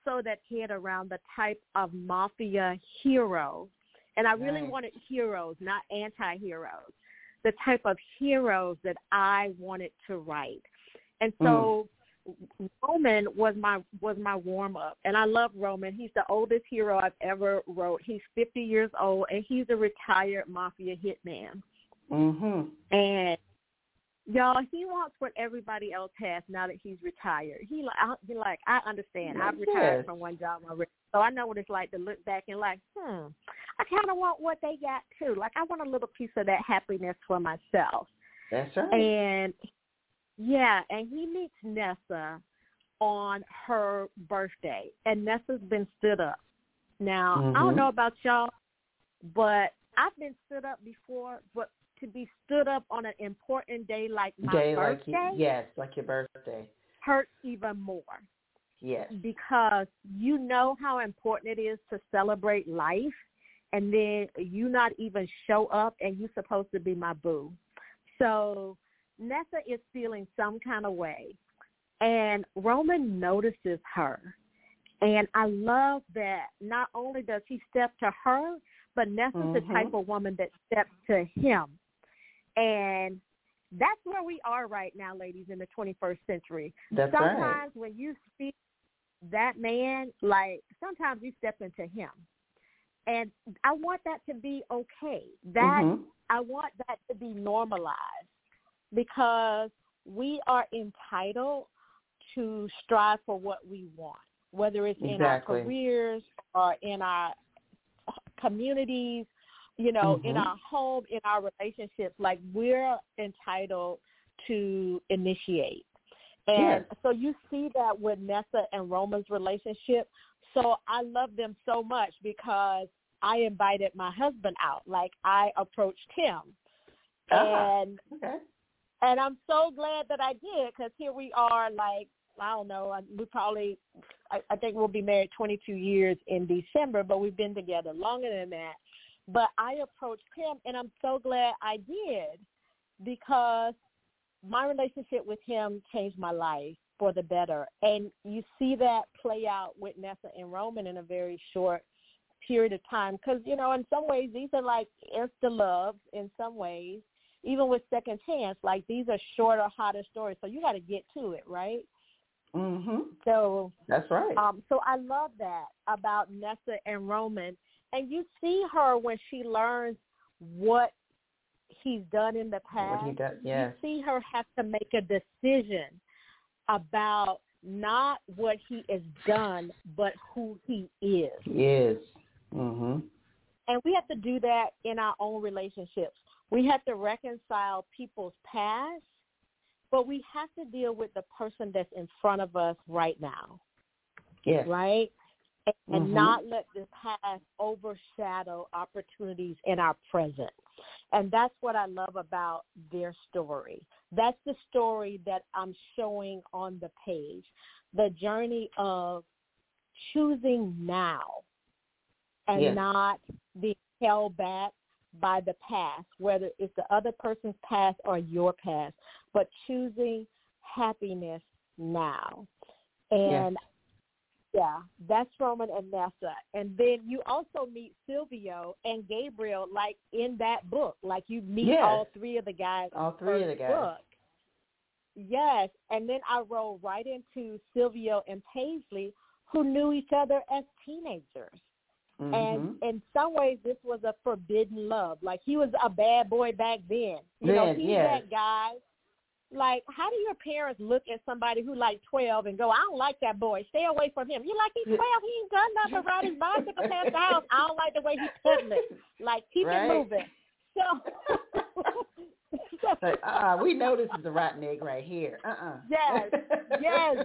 also that hit around the type of mafia hero, and I really Nice. wanted heroes, not anti-heroes, the type of heroes that I wanted to write. And so mm. Roman was my was my warm-up, and I love Roman. He's the oldest hero I've ever wrote. He's fifty years old, and he's a retired mafia hitman. Mhm. And y'all, he wants what everybody else has now that he's retired. He like, I, he like I understand. I've retired Yes. from one job already, so I know what it's like to look back and like, hmm, I kind of want what they got too. Like I want a little piece of that happiness for myself. That's right. And yeah, and he meets Nessa on her birthday, and Nessa's been stood up. Now mm-hmm. I don't know about y'all, but I've been stood up before, but to be stood up on an important day like my day birthday, like you, yes, like your birthday, hurts even more. Yes, because you know how important it is to celebrate life, and then you not even show up, and you're supposed to be my boo. So Nessa is feeling some kind of way, and Roman notices her. And I love that not only does he step to her, but Nessa's mm-hmm. the type of woman that steps to him. And that's where we are right now, ladies, in the twenty-first century. That's sometimes right. when you see that man, like sometimes you step into him. And I want that to be okay. That mm-hmm. I want that to be normalized, because we are entitled to strive for what we want, whether it's exactly. in our careers or in our communities, you know, mm-hmm. in our home, in our relationships. Like, we're entitled to initiate. And yes. so you see that with Nessa and Roman's relationship. So I love them so much because I invited my husband out. Like, I approached him. Uh-huh. And okay. and I'm so glad that I did, because here we are, like, I don't know, we probably, I, I think we'll be married twenty-two years in December, but we've been together longer than that. But I approached him, and I'm so glad I did, because my relationship with him changed my life for the better. And you see that play out with Nessa and Roman in a very short period of time, because, you know, in some ways, these are like insta loves in some ways, even with Second Chance. Like, these are shorter, hotter stories, so you got to get to it, right? Mm-hmm. So that's right. Um, so I love that about Nessa and Roman. And you see her when she learns what he's done in the past. What he does, yes. You see her have to make a decision about not what he has done, but who he is. He is. Mm-hmm. And we have to do that in our own relationships. We have to reconcile people's past, but we have to deal with the person that's in front of us right now. Yes. Right? And, mm-hmm. and not let the past overshadow opportunities in our present. And that's what I love about their story. That's the story that I'm showing on the page, the journey of choosing now and yes. not being held back by the past, whether it's the other person's past or your past, but choosing happiness now. And yes. yeah, that's Roman and Nessa. And then you also meet Silvio and Gabriel, like in that book. Like, you meet yes. all three of the guys. All three of the guys. Book. Yes. And then I rolled right into Silvio and Paisley, who knew each other as teenagers. Mm-hmm. And in some ways, this was a forbidden love. Like, he was a bad boy back then. You then, know, he's yes. that guy. Like, how do your parents look at somebody who like twelve and go, I don't like that boy, stay away from him? You're like, he's twelve, he ain't done nothing but ride his bicycle past the house. I don't like the way he's peddling. Like, keep right. it moving. So, so like, uh, we know this is the rotten egg right here. Uh-uh. Yes, yes.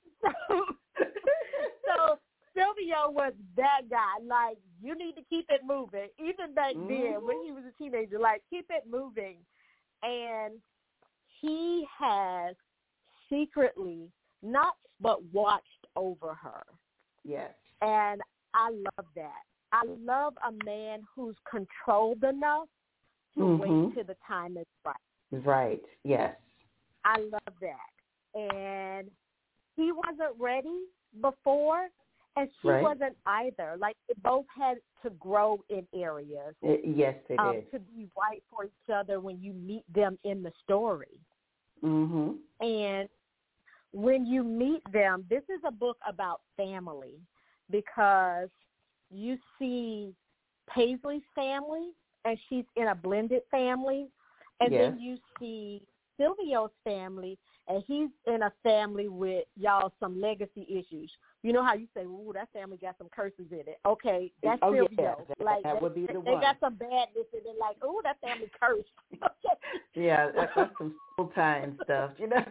So Silvio was that guy. Like, you need to keep it moving. Even back mm-hmm. then, when he was a teenager, like, keep it moving. And he has secretly not but watched over her. Yes. And I love that. I love a man who's controlled enough to mm-hmm. wait till the time is right. Right, yes. I love that. And he wasn't ready before, And she right. wasn't either. Like, they both had to grow in areas. It, yes, they um, did. To be right for each other when you meet them in the story. Mm-hmm. And when you meet them, this is a book about family because you see Paisley's family, and she's in a blended family. And yes. then you see Silvio's family, and he's in a family with, y'all, some legacy issues. You know how you say, ooh, that family got some curses in it. Okay, that's oh, Silvio. Yeah. That, like, that they, would be the they one. got some badness in it, like, ooh, that family cursed. yeah, that, that's some full-time stuff, you know.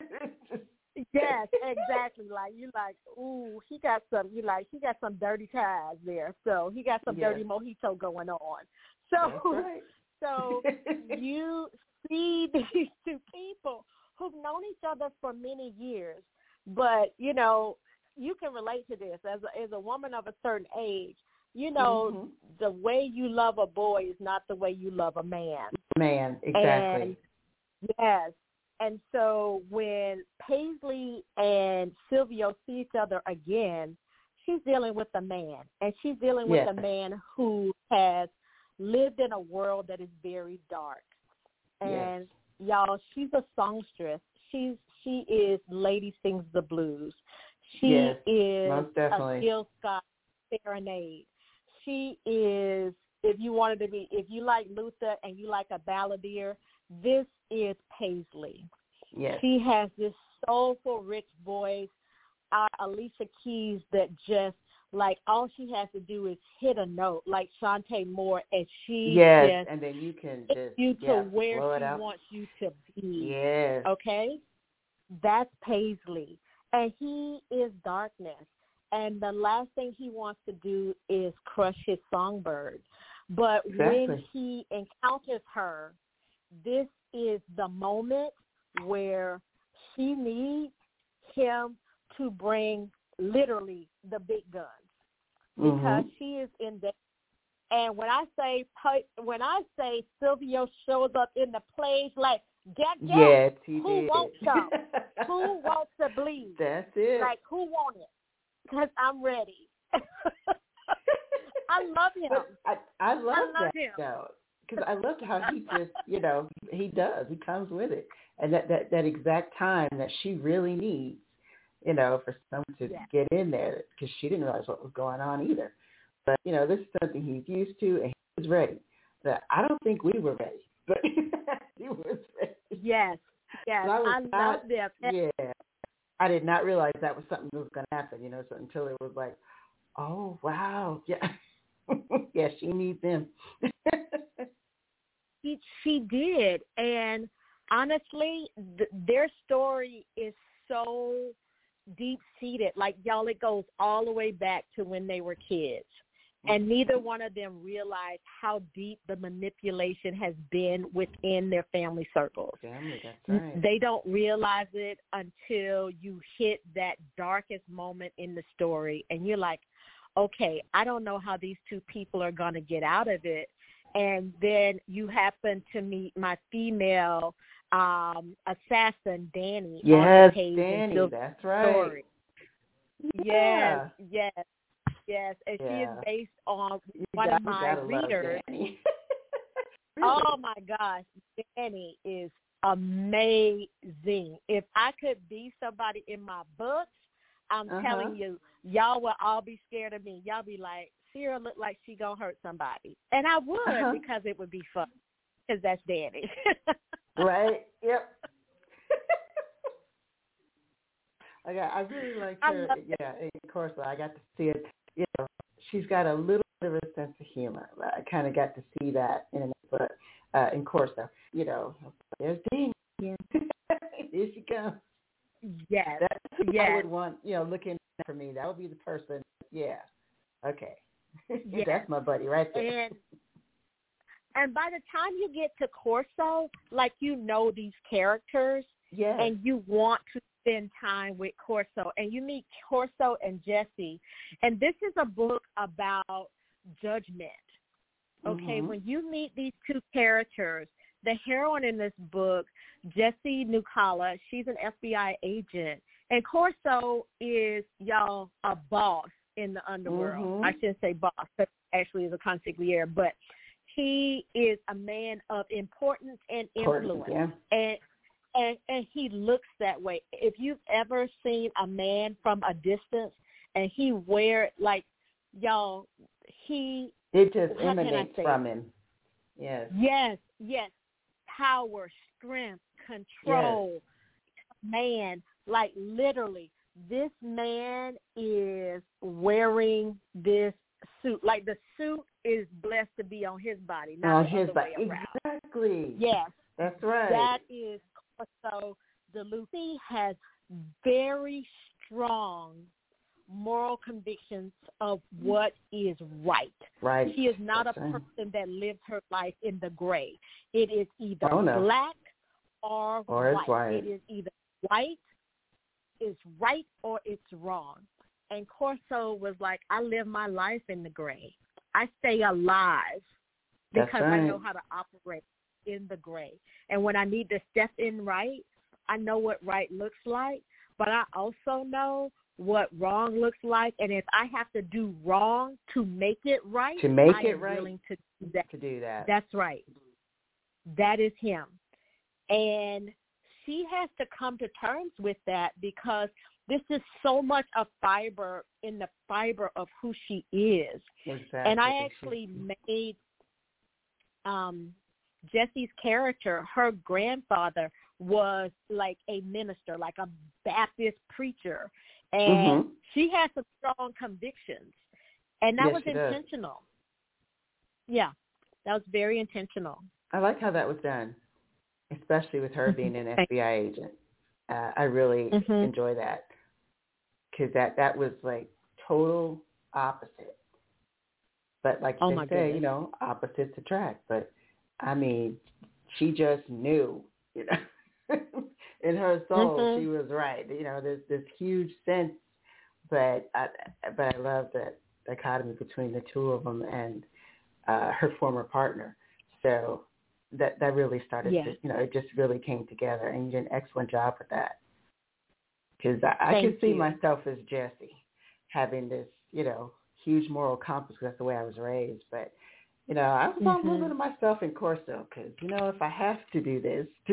Yes, exactly. Like, you like, ooh, he got some, you like, he got some dirty ties there. So he got some yes. dirty mojito going on. So, that's right. so you see these two people who've known each other for many years, but, you know, you can relate to this as a, as a woman of a certain age. You know, mm-hmm. the way you love a boy is not the way you love a man. Man, exactly. And, yes. And so when Paisley and Silvio see each other again, she's dealing with a man, and she's dealing with yes. a man who has lived in a world that is very dark. And yes. y'all, she's a songstress. She's she is Lady Sings the Blues. She yes, is most definitely. a Gil Scott serenade. She is, if you wanted to be, if you like Luther and you like a balladeer, this is Paisley. Yes. She has this soulful, rich voice. Our Alicia Keys that just, like, all she has to do is hit a note, like Shantae Moore, and she yes, just and then you can just you yeah, to where blow it she out. wants you to be. Yes. Okay? That's Paisley. And he is darkness. And the last thing he wants to do is crush his songbird. But exactly. when he encounters her, this is the moment where she needs him to bring literally the big guns because mm-hmm. she is in the. And when I say when I say Silvio shows up in the place like get get yes, he who did. wants some? Who wants to bleed? That's it. Like who wants it? Because I'm ready. I love him. But I I love, I love that him. though, because I loved how he just you know he does he comes with it, and that that that exact time that she really needs, you know, for someone to yeah. get in there because she didn't realize what was going on either. But you know, this is something he's used to, and he was ready. But I don't think we were ready, but he was ready. Yes, yes, I, I not, love them. Yeah, I did not realize that was something that was going to happen. You know, so until it was like, oh wow, yeah, yeah, she needs him. She, she did, and honestly, th- their story is so deep-seated. Like, y'all, it goes all the way back to when they were kids. And neither one of them realized how deep the manipulation has been within their family circles. Family, that's right. They don't realize it until you hit that darkest moment in the story. And you're like, okay, I don't know how these two people are going to get out of it. And then you happen to meet my female um, assassin, Danny. Yes, on the page Danny, that's right. Story. Yeah. Yes, yes. Yes, and yeah. she is based on you one got, of my readers. really? Oh, my gosh. Danny is amazing. If I could be somebody in my books, I'm uh-huh. telling you, y'all will all be scared of me. Y'all be like, Sierra look like she going to hurt somebody. And I would uh-huh. because it would be fun because that's Danny. Right? Yep. I got, I really like her. Yeah, of course, I got to see it. You know, she's got a little bit of a sense of humor. I kind of got to see that in it, but uh, in Corso, you know, there's Dean again. Here she comes. Yes. That's who yes. I would want, you know, looking for me. That would be the person. Yeah. Okay. Yes. That's my buddy right there. And, and by the time you get to Corso, like, you know these characters. Yes. And you want to spend time with Corso, and you meet Corso and Jesse, and this is a book about judgment. Okay, mm-hmm. when you meet these two characters, the heroine in this book, Jessie Nucala, she's an F B I agent, and Corso is, y'all, a boss, in the underworld. Mm-hmm. I shouldn't say boss, but actually is a consigliere, but he is a man of importance and influence. Yeah. And, and and he looks that way. If you've ever seen a man from a distance and he wear, like, y'all, he... It just emanates from it? him. Yes. Yes, yes. Power, strength, control. Yes. Man, like literally, this man is wearing this suit. Like the suit is blessed to be on his body, not on the his other body. way around. Exactly. Yes. That's right. That is so. DeLucia. He has very strong moral convictions of what is right. Right. She is not That's a right. person that lives her life in the gray. It is either oh, no. black or, or white. white. It is either white, it's right, or it's wrong. And Corso was like, I live my life in the gray. I stay alive because right. I know how to operate in the gray. And when I need to step in right, I know what right looks like, but I also know what wrong looks like. And if I have to do wrong to make it right, to make I it am right, willing to do that. To do that. That's right. That is him. And she has to come to terms with that because this is so much a fiber in the fiber of who she is. Exactly. And I actually made um, Jesse's character, her grandfather was like a minister, like a Baptist preacher. And mm-hmm. she had some strong convictions. And that yes, was intentional. Does. Yeah, that was very intentional. I like how that was done, especially with her being an F B I agent. Uh, I really mm-hmm. enjoy that because that, that was like total opposite. But like oh they my say, goodness. you know, opposites attract. But, I mean, she just knew, you know, in her soul mm-hmm. she was right. You know, there's this huge sense, but I, but I love that dichotomy between the two of them and uh, her former partner. So that that really started yeah. to, you know, it just really came together, and you did an excellent job with that. Because I, I could see you. myself as Jesse having this, you know, huge moral compass. That's the way I was raised. But, you know, I was mm-hmm. moving to myself in Corso because, you know, if I have to do this to,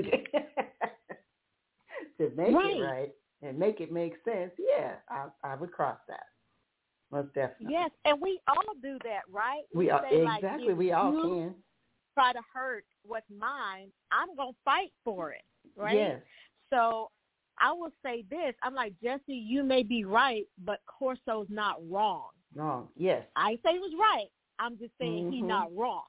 to make right. it right and make it make sense, yeah, I, I would cross that. Most definitely. Yes, and we all do that, right? We, we all, say, exactly. Like, we all can. Try to hurt what's mine, I'm going to fight for it, right? Yes. So I will say this. I'm like, Jesse, you may be right, but Corso's not wrong. Wrong, yes. I say he was right. I'm just saying mm-hmm. he's not wrong.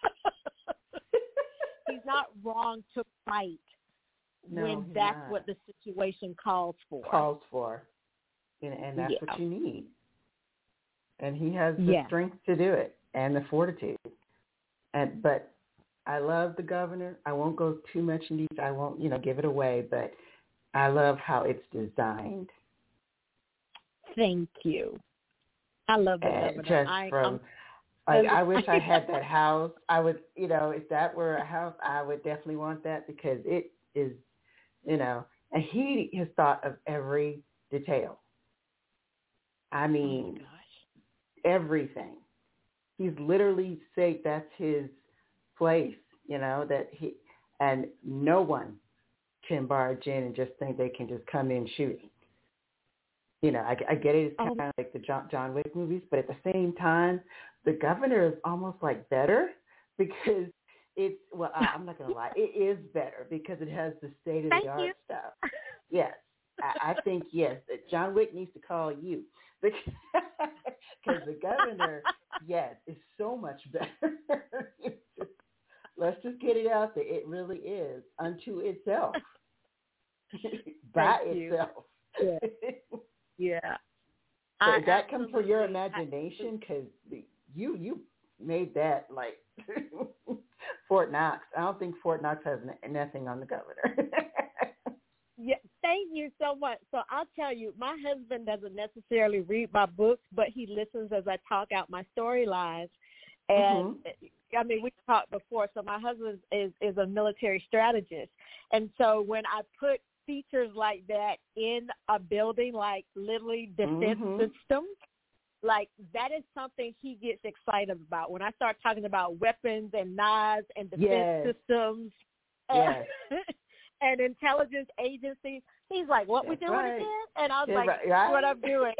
He's not wrong to fight no, when that's not. what the situation calls for. Calls for. And, and that's yeah. what you need. And he has the yeah. strength to do it and the fortitude. And but I love the governor. I won't go too much in detail. I won't, you know, give it away. But I love how it's designed. Thank you. I love the and governor. Just I, from, I'm, like, I wish I had that house. I would, you know, if that were a house, I would definitely want that because it is, you know, and he has thought of every detail. I mean, oh my gosh. everything. He's literally said that's his place, you know, that he, and no one can barge in and just think they can just come in shooting. You know, I, I get it. It's kind oh. of like the John, John Wick movies, but at the same time, the governor is almost like better because it's, well, I, I'm not going to lie, it is better because it has the state-of-the-art stuff. Yes. I, I think, yes, that John Wick needs to call you because the governor, yes, is so much better. just, let's just get it out there. It really is unto itself, by Thank itself. You. Yeah. yeah. So I did that come from your absolutely- imagination? Because you you made that like Fort Knox. I don't think Fort Knox has n- nothing on the governor. Yeah, thank you so much. So I'll tell you, my husband doesn't necessarily read my books, but he listens as I talk out my storylines. And mm-hmm. I mean, we talked before. So my husband is, is a military strategist. And so when I put features like that in a building, like literally defense mm-hmm. systems, Like, that is something he gets excited about. When I start talking about weapons and knives and defense Yes. systems Yes. and intelligence agencies, he's like, what we That's doing right. again? And I was Yeah, like, right, that's right. what I'm doing.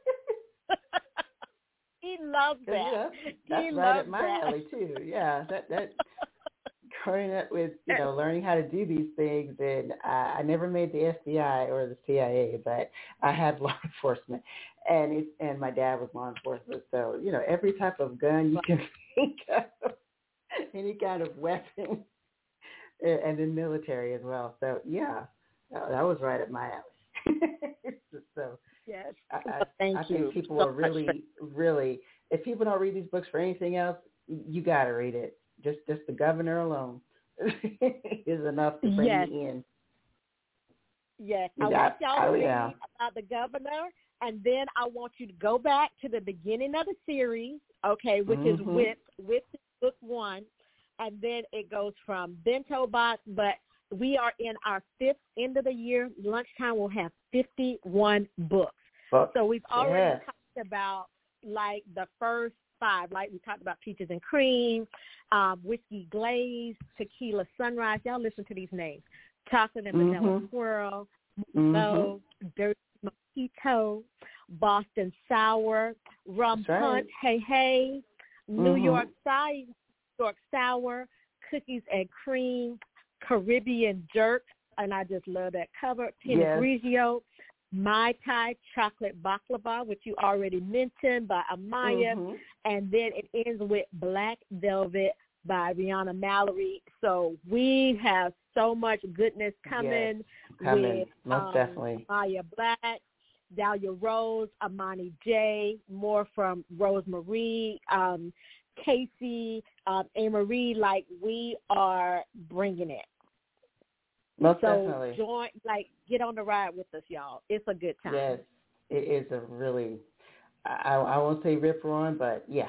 He loves that. Yeah, that's he right loves up my that. alley too. Yeah, that that growing up with you know learning how to do these things, and I, I never made the F B I or the C I A, but I had law enforcement, and it, and my dad was law enforcement, so you know every type of gun you can think of, any kind of weapon, and then military as well. So yeah, that was right up my alley. So. Yes. I, I, Thank I you. think people so are really, really, if people don't read these books for anything else, you got to read it. Just just the Governor alone is enough to bring yes. you in. Yes. Yeah, I want y'all to oh, read yeah. about the Governor, and then I want you to go back to the beginning of the series, okay, which mm-hmm. is with, with book one, and then it goes from Bento Box, but we are in our fifth end of the year. Lunchtime will have fifty-one books. Books. So we've already Yes. talked about, like, the first five. Like, we talked about Peaches and Cream, um, Whiskey Glaze, Tequila Sunrise. Y'all listen to these names. Chocolate and Vanilla mm-hmm. Swirl, mm-hmm. Merlot, Dirty Mojito, Boston Sour, Rum That's Punch, right. Hey Hey, New mm-hmm. York Sour, New York Sour, Cookies and Cream, Caribbean Jerk, and I just love that cover, Pinot Yes. Grigio, Mai Tai Chocolate Baklava, which you already mentioned, by Amaya, mm-hmm. and then it ends with Black Velvet by Rihanna Mallory. So we have so much goodness coming, yes. coming. with Most um, definitely. Maya Black, Dahlia Rose, Amani J, more from Rosemarie, um, Casey, um, Amarie. Like, we are bringing it. Most so definitely. join, like, get on the ride with us, y'all. It's a good time. Yes, it is a really, I, I won't say rip roaring, but yeah,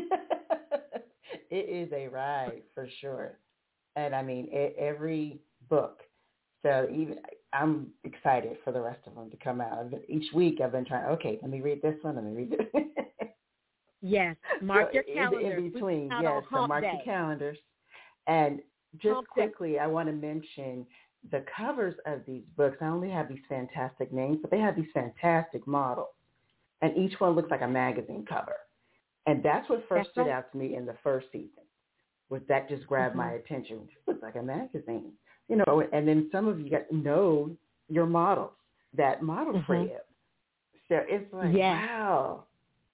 it is a ride for sure. And I mean, it, every book. So even I'm excited for the rest of them to come out. I've been, each week I've been trying. Okay, let me read this one. Let me read this. Yes, mark so your in, calendars. in between, We yes, so mark day. your calendars. And just Hump quickly, day. I want to mention the covers of these books. Not only have these fantastic names, but they have these fantastic models. And each one looks like a magazine cover. And that's what first That's stood right. out to me in the first season, was that just grabbed mm-hmm. my attention. It looks like a magazine. You know, and then some of you got know your models that model mm-hmm. for you. So it's like, yes. wow.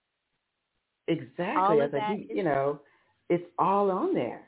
Exactly. All I of was like, that you, is- you know, it's all on there.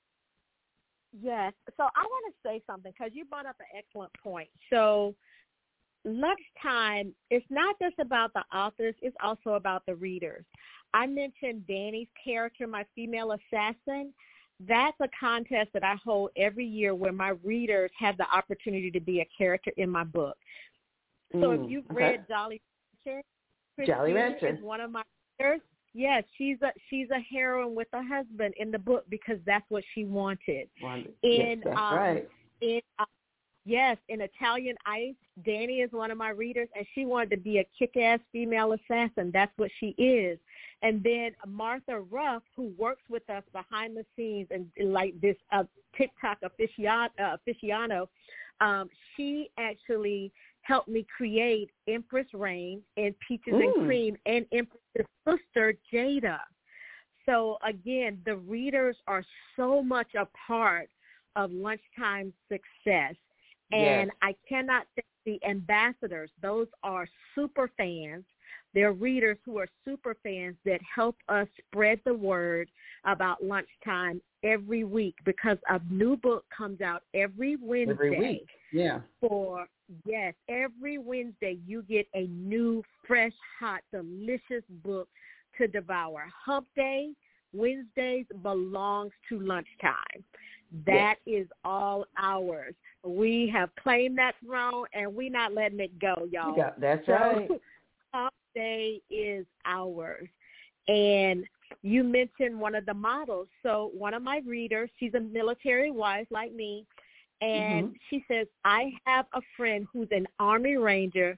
Yes. So I want to say something, because you brought up an excellent point. So Lunchtime, it's not just about the authors, it's also about the readers. I mentioned Danny's character, my female assassin. That's a contest that I hold every year where my readers have the opportunity to be a character in my book. So Mm, if you've okay. read Jolly Rancher, Jolly Christine Rancher is one of my readers. Yes, she's a she's a heroine with a husband in the book because that's what she wanted. Wanted. In yes, that's um, right. in uh, yes, in Italian Ice, Danny is one of my readers, and she wanted to be a kick-ass female assassin. That's what she is. And then Martha Ruff, who works with us behind the scenes and like this uh, TikTok aficionado, uh, aficionado um, she actually helped me create Empress Reign and Peaches Mm. and Cream and Empress's sister, Jada. So, again, the readers are so much a part of Lunchtime success. And Yes. I cannot thank the ambassadors. Those are super fans. They're readers who are super fans that help us spread the word about Lunchtime every week, because a new book comes out every Wednesday. Every week, yeah. For, yes, every Wednesday you get a new, fresh, hot, delicious book to devour. Hump Day, Wednesdays belongs to Lunchtime. That yes. is all ours. We have claimed that throne, and we're not letting it go, y'all. You got, that's so, right. Hump Day is ours. And you mentioned one of the models. So one of my readers, she's a military wife like me, and mm-hmm. she says, I have a friend who's an Army Ranger,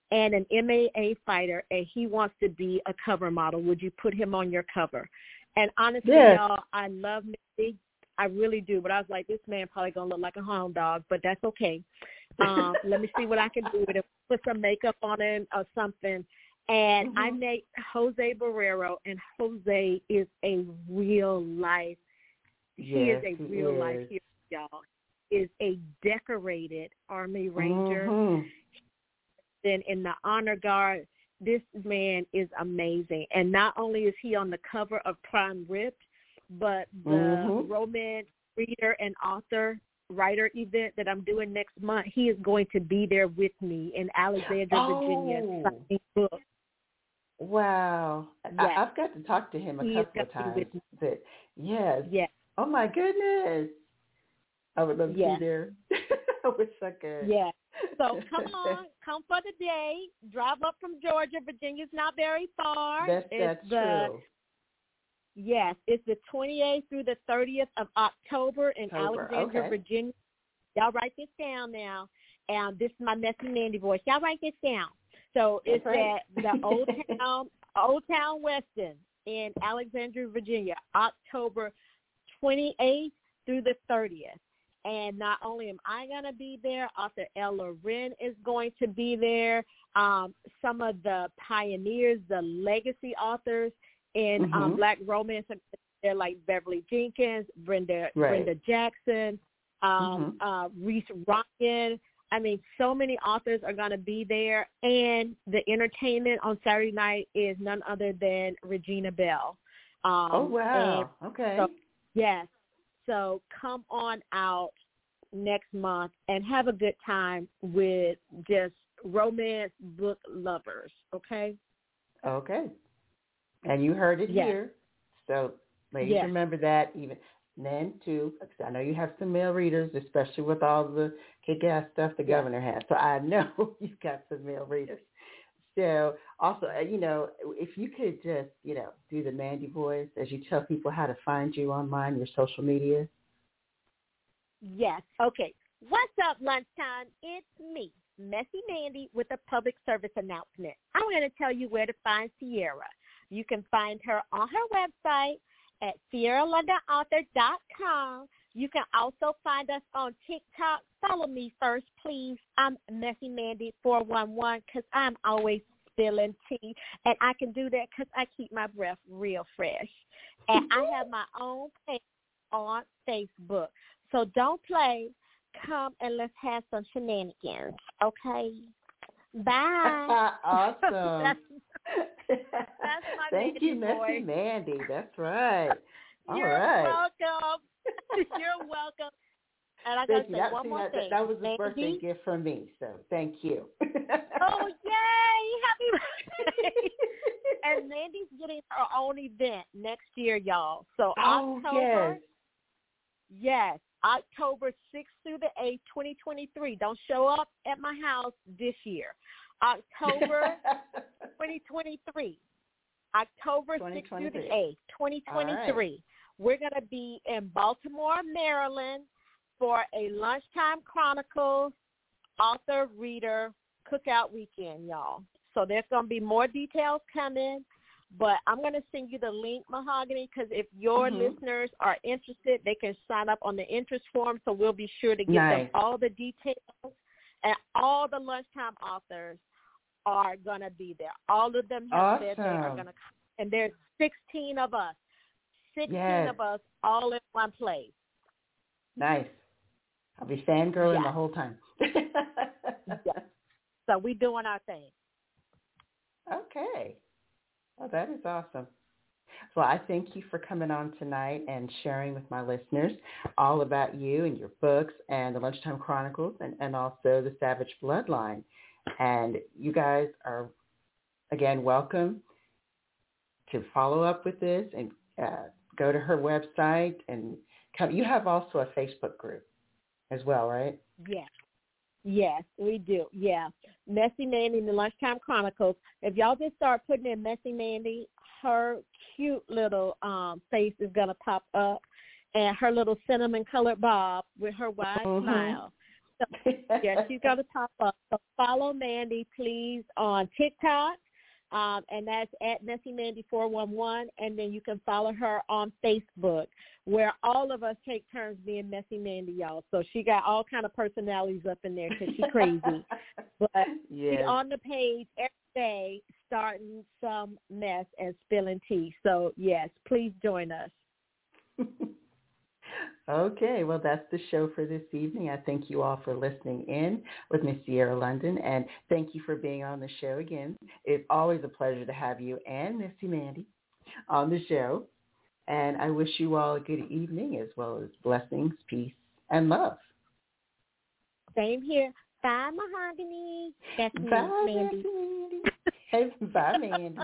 and an M M A fighter, and he wants to be a cover model. Would you put him on your cover? And honestly, yes. y'all, I love Missy. I really do. But I was like, this man probably going to look like a hound dog, but that's okay. Um, let me see what I can do with it. Put some makeup on him or something. And mm-hmm. I met Jose Barrero, and Jose is a real life. He yes, is a he real is. life hero, y'all. Is a decorated Army Ranger. Mm-hmm. Then in the honor guard, this man is amazing. And not only is he on the cover of Prime Ripped, but the mm-hmm. romance reader and author writer event that I'm doing next month, he is going to be there with me in Alexandria, oh. Virginia, signing books. Wow. Yes. I, I've got to talk to him a he couple of times. But yes. Yes. Oh, my goodness. I would love to yes. be there. I wish I could. Yeah. So come on, come for the day. Drive up from Georgia. Virginia's not very far. That's, it's that's the, true. Yes, it's the twenty-eighth through the thirtieth of October in October. Alexandria, Okay. Virginia. Y'all write this down now. And this is my Messy Mandy voice. Y'all write this down. So it's right. at the Old Town, Old Town Weston in Alexandria, Virginia, October twenty-eighth through the thirtieth. And not only am I going to be there, author Ella Wren is going to be there. Um, some of the pioneers, the legacy authors in mm-hmm. um, Black romance, they're like Beverly Jenkins, Brenda right. Brenda Jackson, um, mm-hmm. uh, Reese Ryan. I mean, so many authors are going to be there. And the entertainment on Saturday night is none other than Regina Bell. Um, oh, wow. Okay. So, yes. So come on out next month and have a good time with just romance book lovers, okay? Okay. And you heard it yes. here. So ladies, yes. remember that. Even then, too, I know you have some male readers, especially with all the kick-ass stuff the yes. governor has. So I know you've got some male readers. So also, you know, if you could just, you know, do the Mandy voice as you tell people how to find you online, your social media. Yes. Okay. What's up, lunchtime? It's me, Messy Mandy, with a public service announcement. I'm going to tell you where to find Sierra. You can find her on her website at sierra london author dot com. You can also find us on TikTok. Follow me first, please. I'm Messy Mandy four one one because I'm always spilling tea, and I can do that because I keep my breath real fresh. And I have my own page on Facebook. So don't play. Come and let's have some shenanigans, okay? Bye. Awesome. that's, that's my Thank you, boy. Messy Mandy. That's right. All You're right. welcome. You're welcome. And I got to say that, one see, more that, thing. That was a Mandy? birthday gift from me, so thank you. Oh, yay. Happy birthday. And Mandy's getting her own event next year, y'all. So oh, October. yes. Yes. October sixth through the eighth, twenty twenty-three. Don't show up at my house this year. October twenty twenty-three. October sixth through the eighth, twenty twenty-three. Right. We're going to be in Baltimore, Maryland for a Lunchtime Chronicles author-reader cookout weekend, y'all. So there's going to be more details coming. But I'm going to send you the link, Mahogany, because if your mm-hmm. listeners are interested, they can sign up on the interest form, so we'll be sure to give nice. them all the details. And all the Lunchtime authors are going to be there. All of them have awesome. said they are going to come. And there's sixteen of us, sixteen yes. of us all in one place. Nice. I'll be fangirling yes. the whole time. yes. So we're doing our thing. Okay. Oh, that is awesome. Well, I thank you for coming on tonight and sharing with my listeners all about you and your books and the Lunchtime Chronicles and, and also the Savage Bloodline. And you guys are, again, welcome to follow up with this and uh, go to her website. And come. You have also a Facebook group as well, right? Yes. Yes, we do. Yeah. Messy Mandy and the Lunchtime Chronicles. If y'all just start putting in Messy Mandy, her cute little um, face is going to pop up, and her little cinnamon-colored bob with her wide mm-hmm. smile. So, yeah, she's going to pop up. So follow Mandy, please, on TikTok. Um, and that's at Messy Mandy four one one, and then you can follow her on Facebook, where all of us take turns being Messy Mandy, y'all. So she got all kind of personalities up in there because she's crazy. But yes. She's on the page every day starting some mess and spilling tea. So, yes, please join us. Okay, well, that's the show for this evening. I thank you all for listening in with Miss Sierra London, and thank you for being on the show again. It's always a pleasure to have you and Missy Mandy on the show, and I wish you all a good evening as well as blessings, peace, and love. Same here. Bye, Mahogany. That's me, bye, Mandy. Mandy. Hey, bye, Mandy.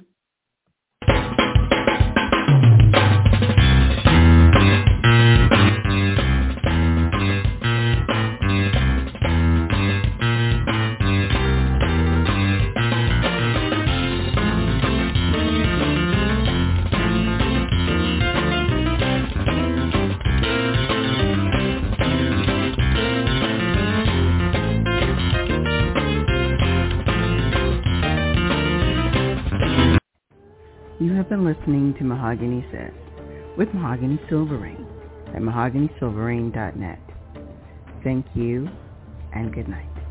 You have been listening to Mahogany Says with Mahogany Silverring at mahogany silverring dot net. Thank you and good night.